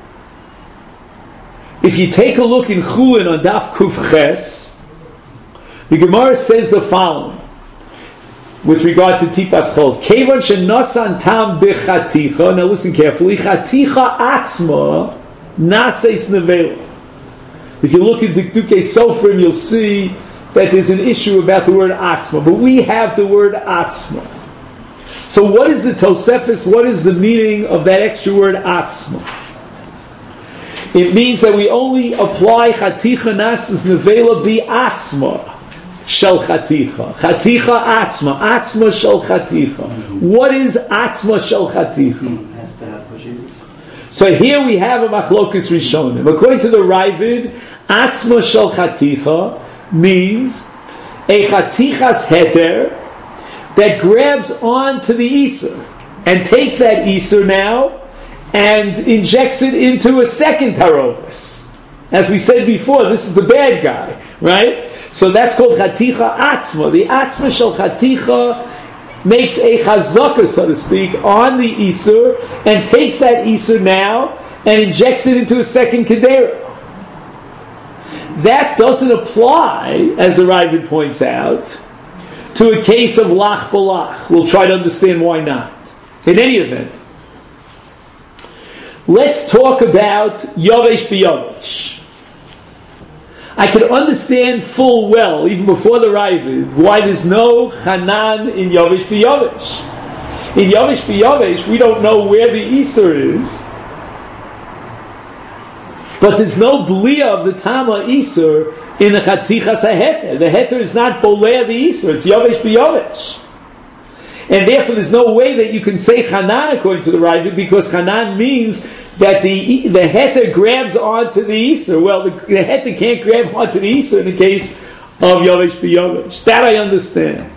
if you take a look in Chulin on Daf Kuf Ches, the Gemara says the following with regard to Tipas Chol. Kevan shenasan tam bechaticha. Now listen carefully. Chaticha atzma naseis nevela. If you look at Dikduke Sofrim, you'll see that there's an issue about the word atzma, but we have the word atzma. So what is the Tosefis? What is the meaning of that extra word atzma? It means that we only apply chaticha nasis nevela bi atzma shel chaticha. Chaticha atzma. Atzma shel chaticha. What is atzma shel chaticha? So here we have a machlokus rishonim. According to the Ravid, atzma shel chaticha means a chatichas heter that grabs onto the Isur and takes that Isur now and injects it into a second tarovis. As we said before, this is the bad guy, right? So that's called chaticha atzma. The atzma shel chaticha makes a chazaka, so to speak, on the Isur and takes that Isur now and injects it into a second kedera. That doesn't apply, as the Ravid points out, to a case of lach balach. We'll try to understand why not. In any event, let's talk about Yavesh b'Yavesh. I could understand full well, even before the Ravid, why there's no Hanan in Yavesh b'Yavesh. In Yavesh b'Yavesh, we don't know where the Isur is, but there's no Bliya of the Tama Isur in the chatichas haheter. The heter is not bolea the Isur, it's yovesh b'yovesh. And therefore there's no way that you can say Chanan according to the Ravid, because Chanan means that the the heter grabs onto the Isur. Well, the, the heter can't grab onto the Isur in the case of yovesh b'yovesh. That I understand.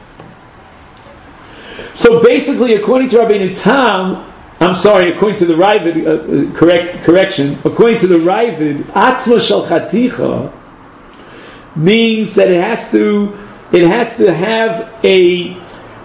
So basically, according to Rabbeinu Tam, I'm sorry, according to the Ravid, uh, correct correction, according to the Ravid, Atzma shel Chaticha means that it has to it has to have a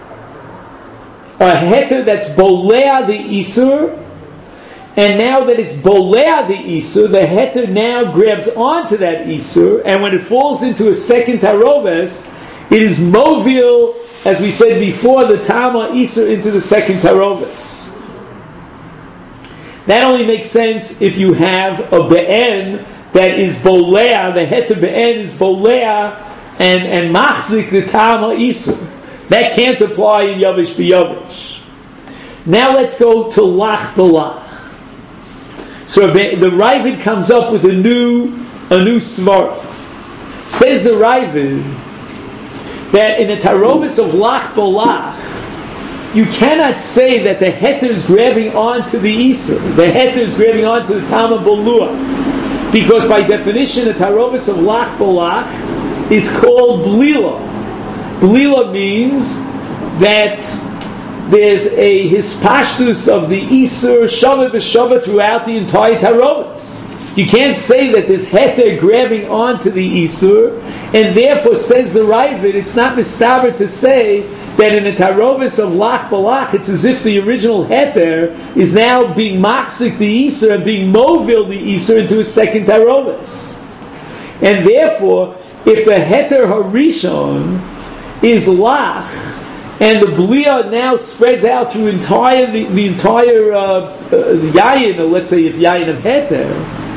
a heter that's bolea the Isur, and now that it's bolea the Isur, the heter now grabs onto that Isur, and when it falls into a second taroves, it is movil, as we said before, the Tama Isur into the second taroves. That only makes sense if you have a be'en that is bolea, the heter be'en is bolea, and, and machzik the Tama Isur. That can't apply in Yavish b'Yavish. Now let's go to Lach b'Lach. So the Ravid comes up with a new a new svara. Says the Ravid that in the tarovis of Lach b'Lach, you cannot say that the heter is grabbing onto the Isur. The heter is grabbing onto the Tama Bolua. Because by definition, the tarovis of Lach b'Lach is called Blila. Blila means that there's a hispashtus of the Isur Shavah b'Shavah throughout the entire tarovis. You can't say that this heter grabbing onto the Isur, and therefore says the Ravid, it's not mistaber to say that in the tarovis of Lach b'Lach, it's as if the original heter is now being machzik the Isur and being movil the Isur into a second tarovis. And therefore, if the heter harishon is Lach, and the Blia now spreads out through entire the, the entire uh, uh, Yayin, or let's say if Yayin of Heter,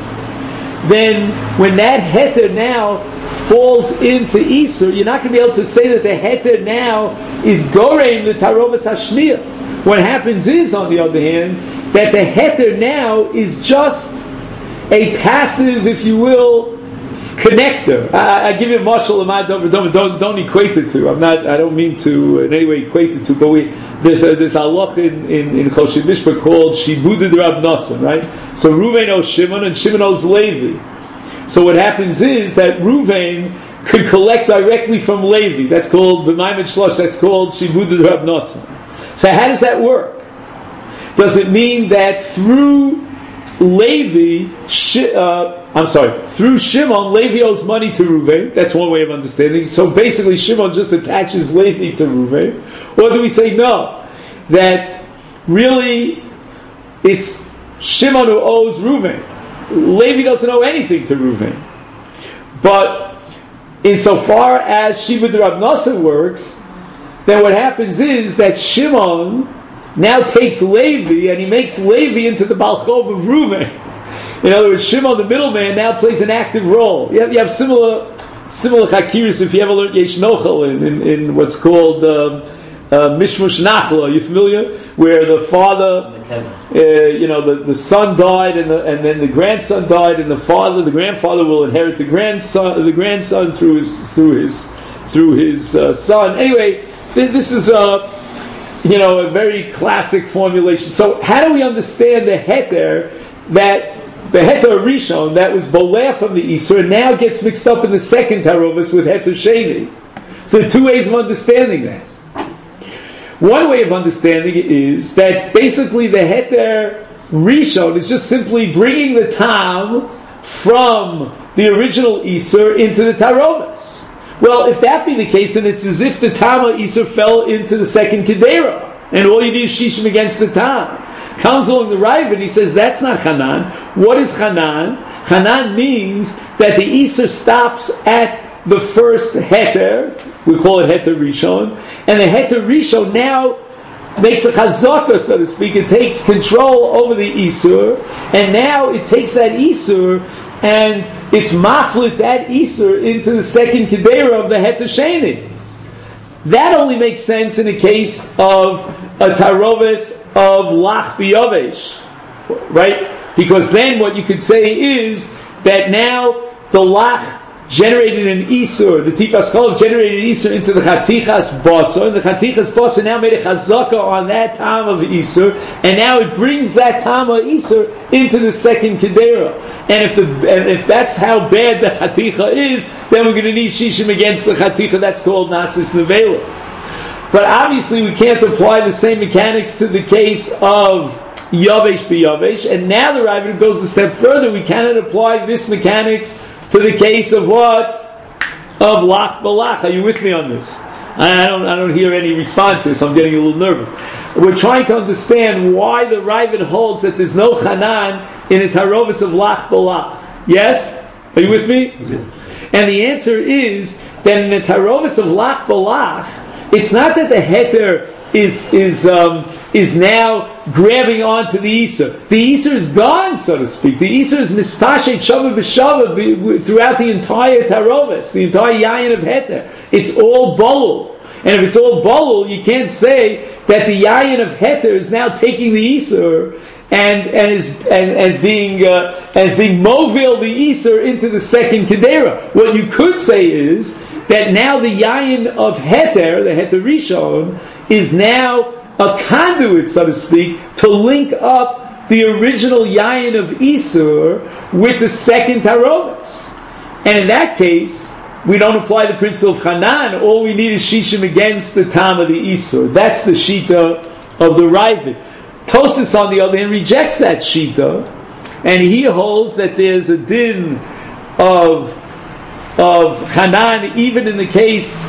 then when that Heter now falls into Isur, you're not going to be able to say that the Heter now is Goreim the Tarovas Hashmiyah. What happens is, on the other hand, that the Heter now is just a passive, if you will, connector. I, I give you a marshal don't, don't, don't, don't equate it to. I'm not. I don't mean to in any way equate it to. But we there's a, there's a halach in in, in Choshen Mishpah called Shibud Rab Nosson, right? So Ruvain owes Shimon and Shimon owes Levi. So what happens is that Ruvain could collect directly from Levi. That's called the Maimed Shlosh. That's called Shibud Rab Nosson. So how does that work? Does it mean that through Levi, uh, I'm sorry, through Shimon, Levi owes money to Ruvain? That's one way of understanding. So basically, Shimon just attaches Levi to Ruvain. Or do we say no? That really it's Shimon who owes Ruvain. Levi doesn't owe anything to Ruvain. But insofar as Shibud Rab Nosson works, then what happens is that Shimon now takes Levi and he makes Levi into the Balchov of Ruvain. In other words, Shimon, the middleman, now plays an active role. You have, you have similar similar chakiris if you ever learned Yesh Nochel in, in, in what's called um, uh, Mishmush Nachla. Are you familiar? Where the father, uh, you know, the, the son died and the, and then the grandson died, and the father, the grandfather will inherit the grandson, the grandson through his through his through his uh, son. Anyway, th- this is a uh, you know a very classic formulation. So how do we understand the heter that? The heter rishon that was boleh from the Isur now gets mixed up in the second tarovis with heter sheni. So there are two ways of understanding that. One way of understanding it is that basically the heter rishon is just simply bringing the tam from the original Isur into the tarovis. Well, if that be the case, then it's as if the tam of Isur fell into the second kedera, and all you do is shishim against the tam. Comes along the Rav and he says that's not Hanan. What is Hanan? Hanan means that the Isur stops at the first heter. We call it heter rishon, and the heter rishon now makes a chazaka, so to speak. It takes control over the Isur, and now it takes that Isur and it's maflit that Isur into the second kedera of the heter sheni. That only makes sense in the case of a tarovis of lach b'yavesh, right? Because then what you could say is that now the lach generated an Isur, the Tipas Cholov generated an Isur into the Chatichas Basar, and the Chatichas Basar now made a Chazaka on that time of Isur, and now it brings that time of Isur into the second Kedera. And if the and if that's how bad the Chaticha is, then we're going to need Shishim against the Chaticha, that's called Nasis Nevela. But obviously we can't apply the same mechanics to the case of Yavesh b'Yavesh, and now the Ravid goes a step further. We cannot apply this mechanics to the case of what? Of Lach Balach. Are you with me on this? I don't I don't hear any responses, so I'm getting a little nervous. We're trying to understand why the Ravid holds that there's no Chanan in a Tarovis of Lach Balach. Yes? Are you with me? And the answer is that in a Tarovis of Lach Balach, it's not that the Heter is is um, is now grabbing onto the Isur. The Isur is gone, so to speak. The Isur is mispashet shava b'shava throughout the entire Tarovis, the entire Yayin of Heter. It's all bolul. And if it's all bolul, you can't say that the Yayin of Heter is now taking the Isur and and is and as being uh, as being movil the Isur into the second Kedera. What you could say is that now the Yayin of Heter, the Heter Rishon, is now a conduit, so to speak, to link up the original Yayin of Isur with the second Tarovis. And in that case, we don't apply the principle of Chanan. All we need is Shishim against the Tam of the Isur. That's the Shita of the Ravid. Tosas, on the other hand, rejects that Shita, and he holds that there's a din of of Chanan even in the case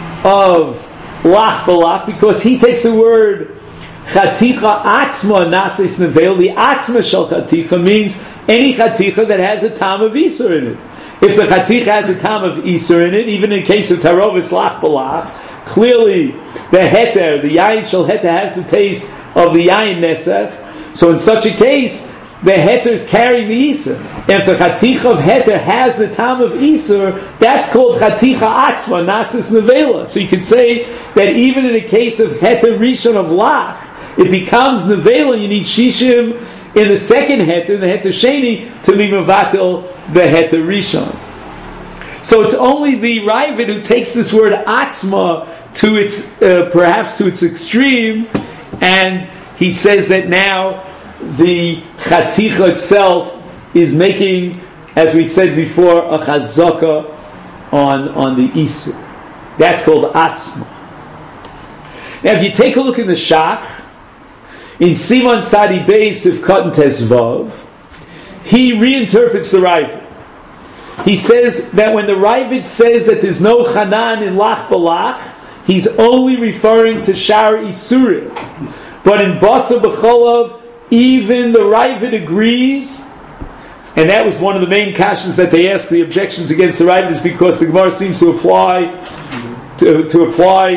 of Lach Balach, because he takes the word Chaticha Atzma Nasis Nevel. The Atzma Shel Chaticha means any Chaticha that has a Tam of Isur in it. If the Chaticha has a Tam of Isur in it, even in the case of Tarovis Lach Balach, clearly the Heter, the Yayin Shel Heter, has the taste of the Yayin Nesach. So in such a case, the Heter is carrying the Isur. If the Chaticha of Heter has the Tam of Isur, that's called Chaticha Atzma, Nasis Nevela. So you could say that even in the case of Heter Rishon of Lach, it becomes Nevela. You need Shishim in the second Heter, the Heter Sheni, to be Mevatel the Heter Rishon. So it's only the Ravid who takes this word Atzma to its, uh, perhaps to its extreme, and he says that now the Chaticha itself is making, as we said before, a Chazaka on, on the Isur. That's called Atzma. Now if you take a look in the Shach, in Simon Tzadi Beis Sivkot and Tezvav, he reinterprets the Ravid. He says that when the Ravid says that there's no Chanan in Lach Balach, he's only referring to Shar Isurim. But in Basa B'cholav, even the Ravid agrees, and that was one of the main kashas that they asked, the objections against the Ravid, is because the Gemara seems to apply to, to apply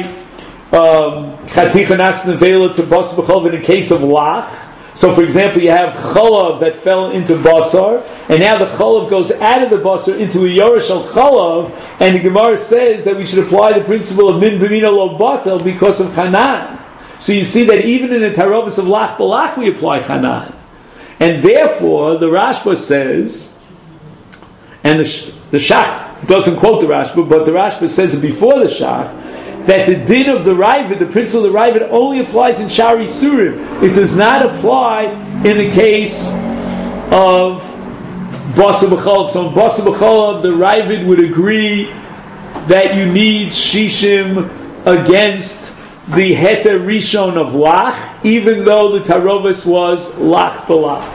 Chaticha Nas Nevela to Basa B'cholav in the case of Lach. So for example, you have Cholav that fell into Basar, and now the Cholav goes out of the Basar into a Yoresh al Cholav, and the Gemara says that we should apply the principle of Min B'mina Lo Batel because of Chanan. So you see that even in the Tarovis of Lach Balach we apply Chanan. And therefore, the Rashba says, and the, the Shach doesn't quote the Rashba, but the Rashba says it before the Shach, that the din of the Ravid, the principle of the Ravid, only applies in Shar Isurim. It does not apply in the case of Basa B'cholav. So in Basa B'cholav, the Ravid would agree that you need Shishim against the Heter Rishon of Lach, even though the Tarovis was Lach Balach.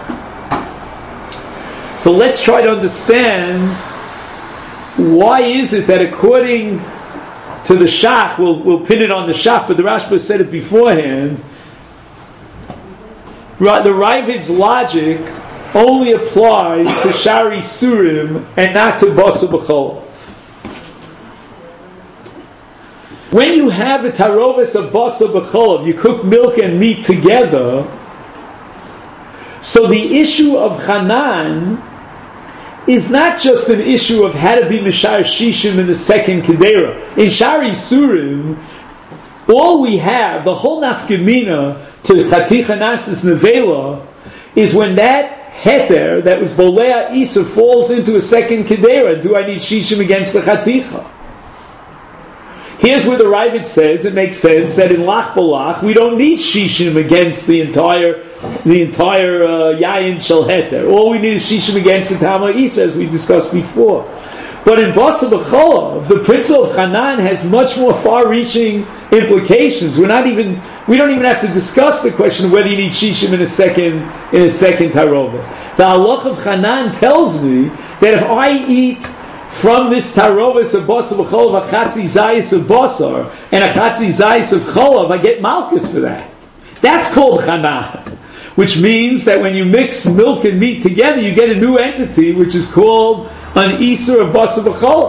So let's try to understand why is it that according to the Shach, we'll, we'll pin it on the Shach, but the Rashba said it beforehand, the Ravid's logic only applies to Shar Isurim and not to Basa B'cholav. When you have a tarovis of Basa B'cholav, you cook milk and meat together, so the issue of Chanan is not just an issue of how to be Mishar Shishim in the second Kedera. In Shar Isurim, all we have, the whole nafkamina to Chaticha Nasis Nevela, is when that heter that was bolea isa falls into a second kedera, do I need shishim against the chaticha? Here's where the Ravid says it makes sense that in lach balach we don't need shishim against the entire the entire uh, yayin shel heter. All we need is shishim against the tama isa, as we discussed before. But in basa b'cholav, the principle of Hanan has much more far-reaching implications. We're not even we don't even have to discuss the question of whether you need shishim in a second in a second tarovis. The halach of Hanan tells me that if I eat from this tarovis of basa b'cholav a chatzi zayis of basar and a chatzi zayis of cholav, I get malchus for that. That's called Hanan, which means that when you mix milk and meat together, you get a new entity, which is called an Isur of Basa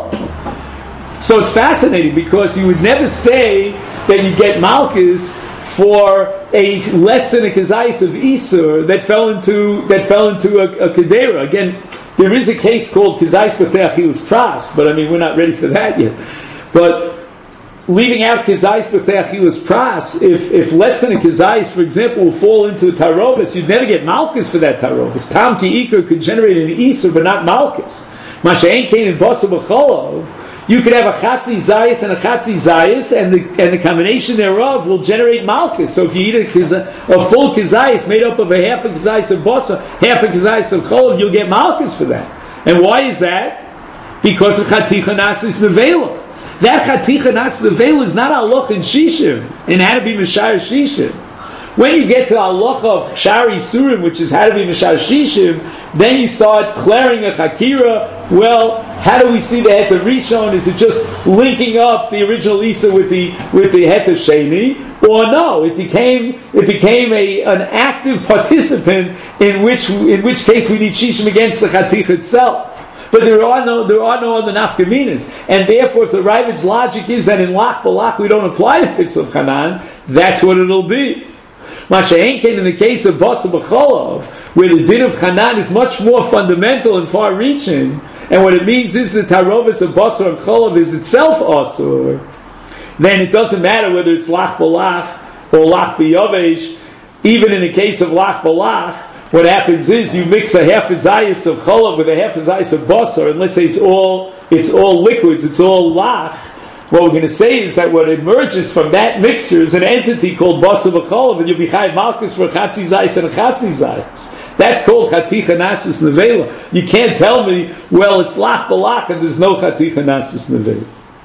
B'Chol. So it's fascinating because you would never say that you get Malchus for a less than a Kazais of Isur that fell into that fell into a, a Kedera. Again, there is a case called Kazais B'Tei Achilus Pras, but I mean we're not ready for that yet. But leaving out Kazais B'Tei Achilus Pras, if if less than a Kazais, for example, will fall into a Tarovis, you'd never get Malchus for that Tarovis. Tam Ki Iker could generate an Isur, but not Malchus. Masha'en Kain in Basa B'Cholov, you could have a Chatzi Zayis and a Chatzi Zayis, and the and the combination thereof will generate Malchus. So if you eat a, a full Kazayis made up of a half a Kazayis of Basa, half a Kazayis of Cholov, you'll get Malchus for that. And why is that? Because of Chaticha Nasis Nevela. That Chaticha Nasis Nevela is not Aloch and Shishim, and how to be Meshayar Shishim. When you get to halacha of Shari Surim, which is how to be Meshayar Shishim, then you start clearing a Chakira. Well, how do we see the Heter Rishon? Is it just linking up the original Isa with the with the Heter Sheni? Or no, it became it became a an active participant in which in which case we need Shishim against the Chatich itself. But there are no there are no other nafkaminas, and therefore, if the Ravid's logic is that in Lach Balach we don't apply the fix of Hanan, that's what it'll be. Masha'enken, in the case of Basa B'Cholov, where the din of Hanan is much more fundamental and far-reaching, and what it means is that Tarovis of Basa and Cholov is itself Asur, then it doesn't matter whether it's Lach Balach or Lach B'Yavesh. Even in the case of Lach Balach, what happens is you mix a half a zayis of Cholov with a half a zayis of Basa, and let's say it's all it's all liquids, it's all Lach. What we're going to say is that what emerges from that mixture is an entity called Basa B'Cholov, and you'll be Chayav Malchus for Chatzi Zayis and a Chatzi Zayis. That's called Chaticha Nasis Nevela. You can't tell me, well, it's Lach Balach and there's no Chaticha Nasis Nevela.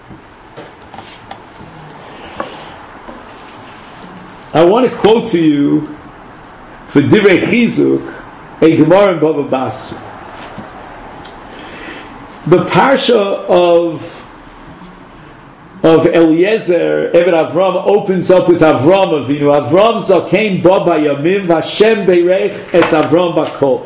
I want to quote to you for Divrei Chizuk a Gemara in Bava Basra. The parsha of of Eliezer, Eved Avram, opens up with Avram Avinu. Avram Zakein Ba Bayamim, Hashem Beirech Es Avram Bakol.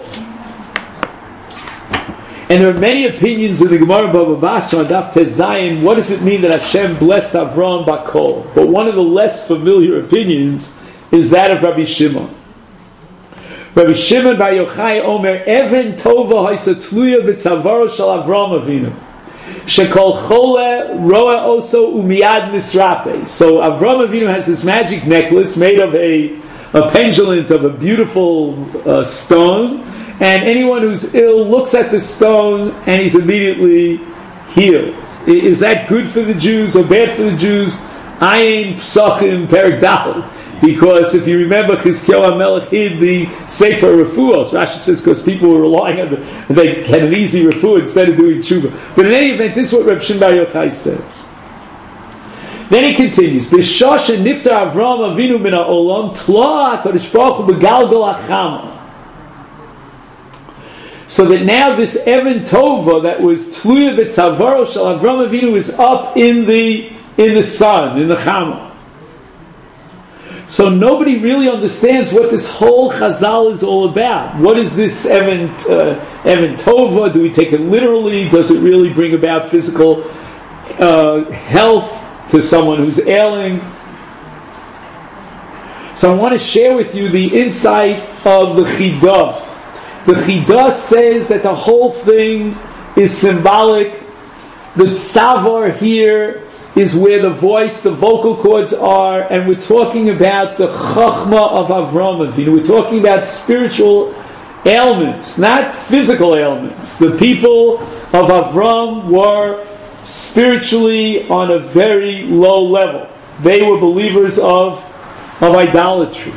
And there are many opinions in the Gemara Bava Basra on Daf Tezayin. What does it mean that Hashem blessed Avram Bakol? But one of the less familiar opinions is that of Rabbi Shimon. Rabbi Shimon Bar Yochai Omer, Even Tova Haisa Tluya B'Tzavaro Shel Avram Avinu. Shekol Chole Roa Oso Umiad Misrape. So Avram Avinu has this magic necklace made of a, a pendulum of a beautiful uh, stone, and anyone who's ill looks at the stone and he's immediately healed. Is that good for the Jews or bad for the Jews? Ayin Psachim Perek Daled. Because if you remember, Chizkiyahu HaMelech hid the Sefer Refuos. Rashi says because people were relying on the, they had an easy refuah instead of doing tshuva. But in any event, this is what Reb Shimon Bar Yochai says. Then he continues, B'shasha niftar Avram Avinu min ha'olam tla HaKadosh Baruch Hu b'galgal ha'chama. So that now this Even Tova that was Tluya b'tzavaro shel Avram Avinu is up in the in the sun, in the chama. So nobody really understands what this whole Chazal is all about. What is this Even, uh, Even Tova? Do we take it literally? Does it really bring about physical uh, health to someone who's ailing? So I want to share with you the insight of the Chidah. The Chidah says that the whole thing is symbolic. The Tzavar here is where the voice, the vocal cords are, and we're talking about the Chachma of Avram Avinu. We're talking about spiritual ailments, not physical ailments. The people of Avram were spiritually on a very low level. They were believers of, of idolatry.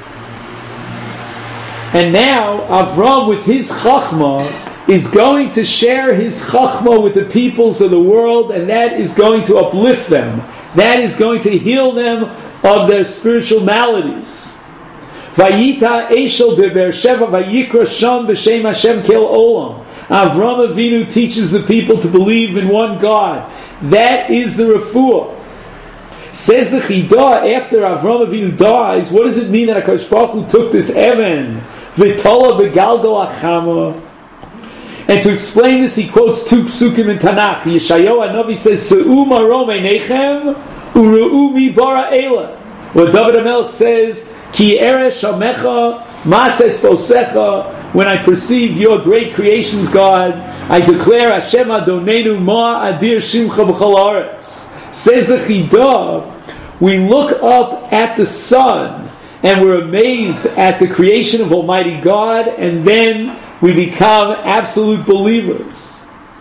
And now Avram, with his chachma, is going to share his chachma with the peoples of the world, and that is going to uplift them. That is going to heal them of their spiritual maladies. Vayita Eshel beBe'er Sheva vayikra sham b'shem Hashem kel olam. Avram Avinu teaches the people to believe in one God. That is the refuah. Says the Chidah, after Avram Avinu dies, what does it mean that HaKadosh Baruch Hu took this Evan, V'tola begaldo achama? And to explain this, he quotes two psukim in Tanakh. Yeshayahu Hanavi says, Se'u marom einechem u'ru'u mi bara eila. What David HaMelech says, Ki eresh shamecha masetz bosecha. When I perceive your great creations, God, I declare Hashem Adonenu ma adir shimcha b'chol haaretz. Says the Chidah, we look up at the sun and we're amazed at the creation of Almighty God, and then we become absolute believers.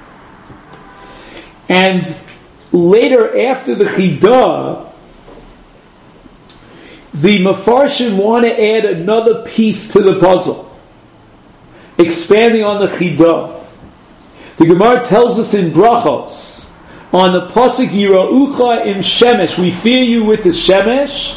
And later, after the Chidah, the Mefarshim want to add another piece to the puzzle, expanding on the Chidah. The Gemara tells us in Brachos, on the pasuk Yiraucha im Shemesh, we fear you with the Shemesh,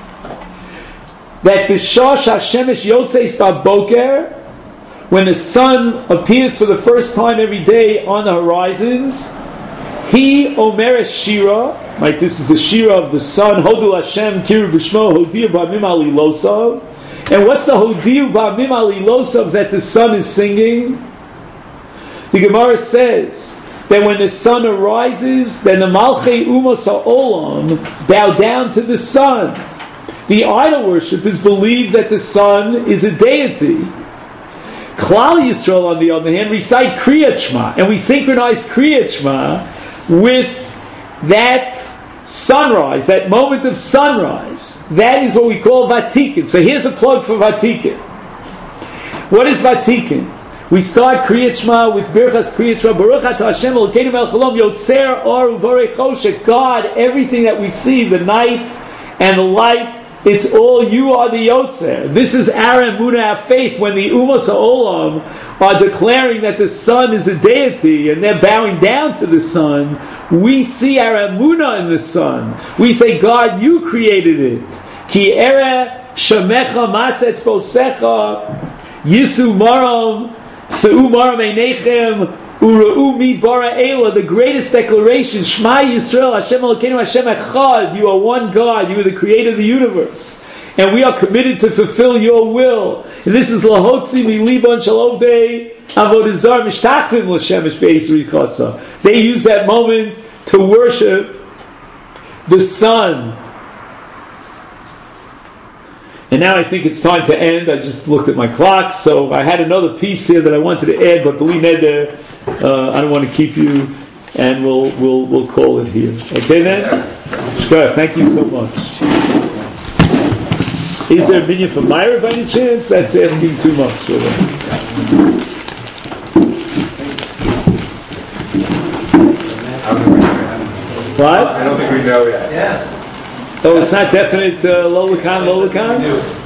that b'shash HaShemesh yotzeis ba'boker, when the sun appears for the first time every day on the horizons, he omeres shira, right? This is the shira of the sun. Hodu Hashem kiru b'shmo hodiyu ba'mim alilosav. And what's the hodiyu ba'mim alilosav that the sun is singing? The Gemara says that when the sun arises, then the Malchei Umos HaOlam bow down to the sun. The idol worshippers believe that the sun is a deity. Klal Yisrael, on the other hand, recite Kriyat Shema, and we synchronize Kriyat Shema with that sunrise, that moment of sunrise. That is what we call Vatikin. So here's a plug for Vatikin. What is Vatikin? We start Kriyat Shema with Birchas Kriyat Shema. Baruch atah Hashem Elokeinu melech haolam yotzer or uvarei choshek. God, everything that we see, the night and the light, it's all you are the Yotzer. This is our emunah, our faith. When the Umos HaOlam are declaring that the sun is a deity and they're bowing down to the sun, we see our emunah in the sun. We say, God, you created it. Ki ere shamecha masetz bosecha yisu maram se'u maram einechem u'ra'u mi bara eila. The greatest declaration, Shema Yisrael, Hashem Elokeinu, Hashem Echad. You are one God. You are the creator of the universe, and we are committed to fulfill your will. And this is lahotzi mi liban shalovdei avodazar mishtachvim l'shemesh be'esri chasa. They use that moment to worship the sun. And now I think it's time to end. I just looked at my clock, so I had another piece here that I wanted to add, but believe me, uh, I don't want to keep you, and we'll we'll we'll call it here. Okay, then. Shkar, thank you so much. Is there a minyan for Myra by any chance? That's asking too much. What? I don't think we know yet. Yes. Oh, it's not definite. Uh, Lolakan, Lolakan.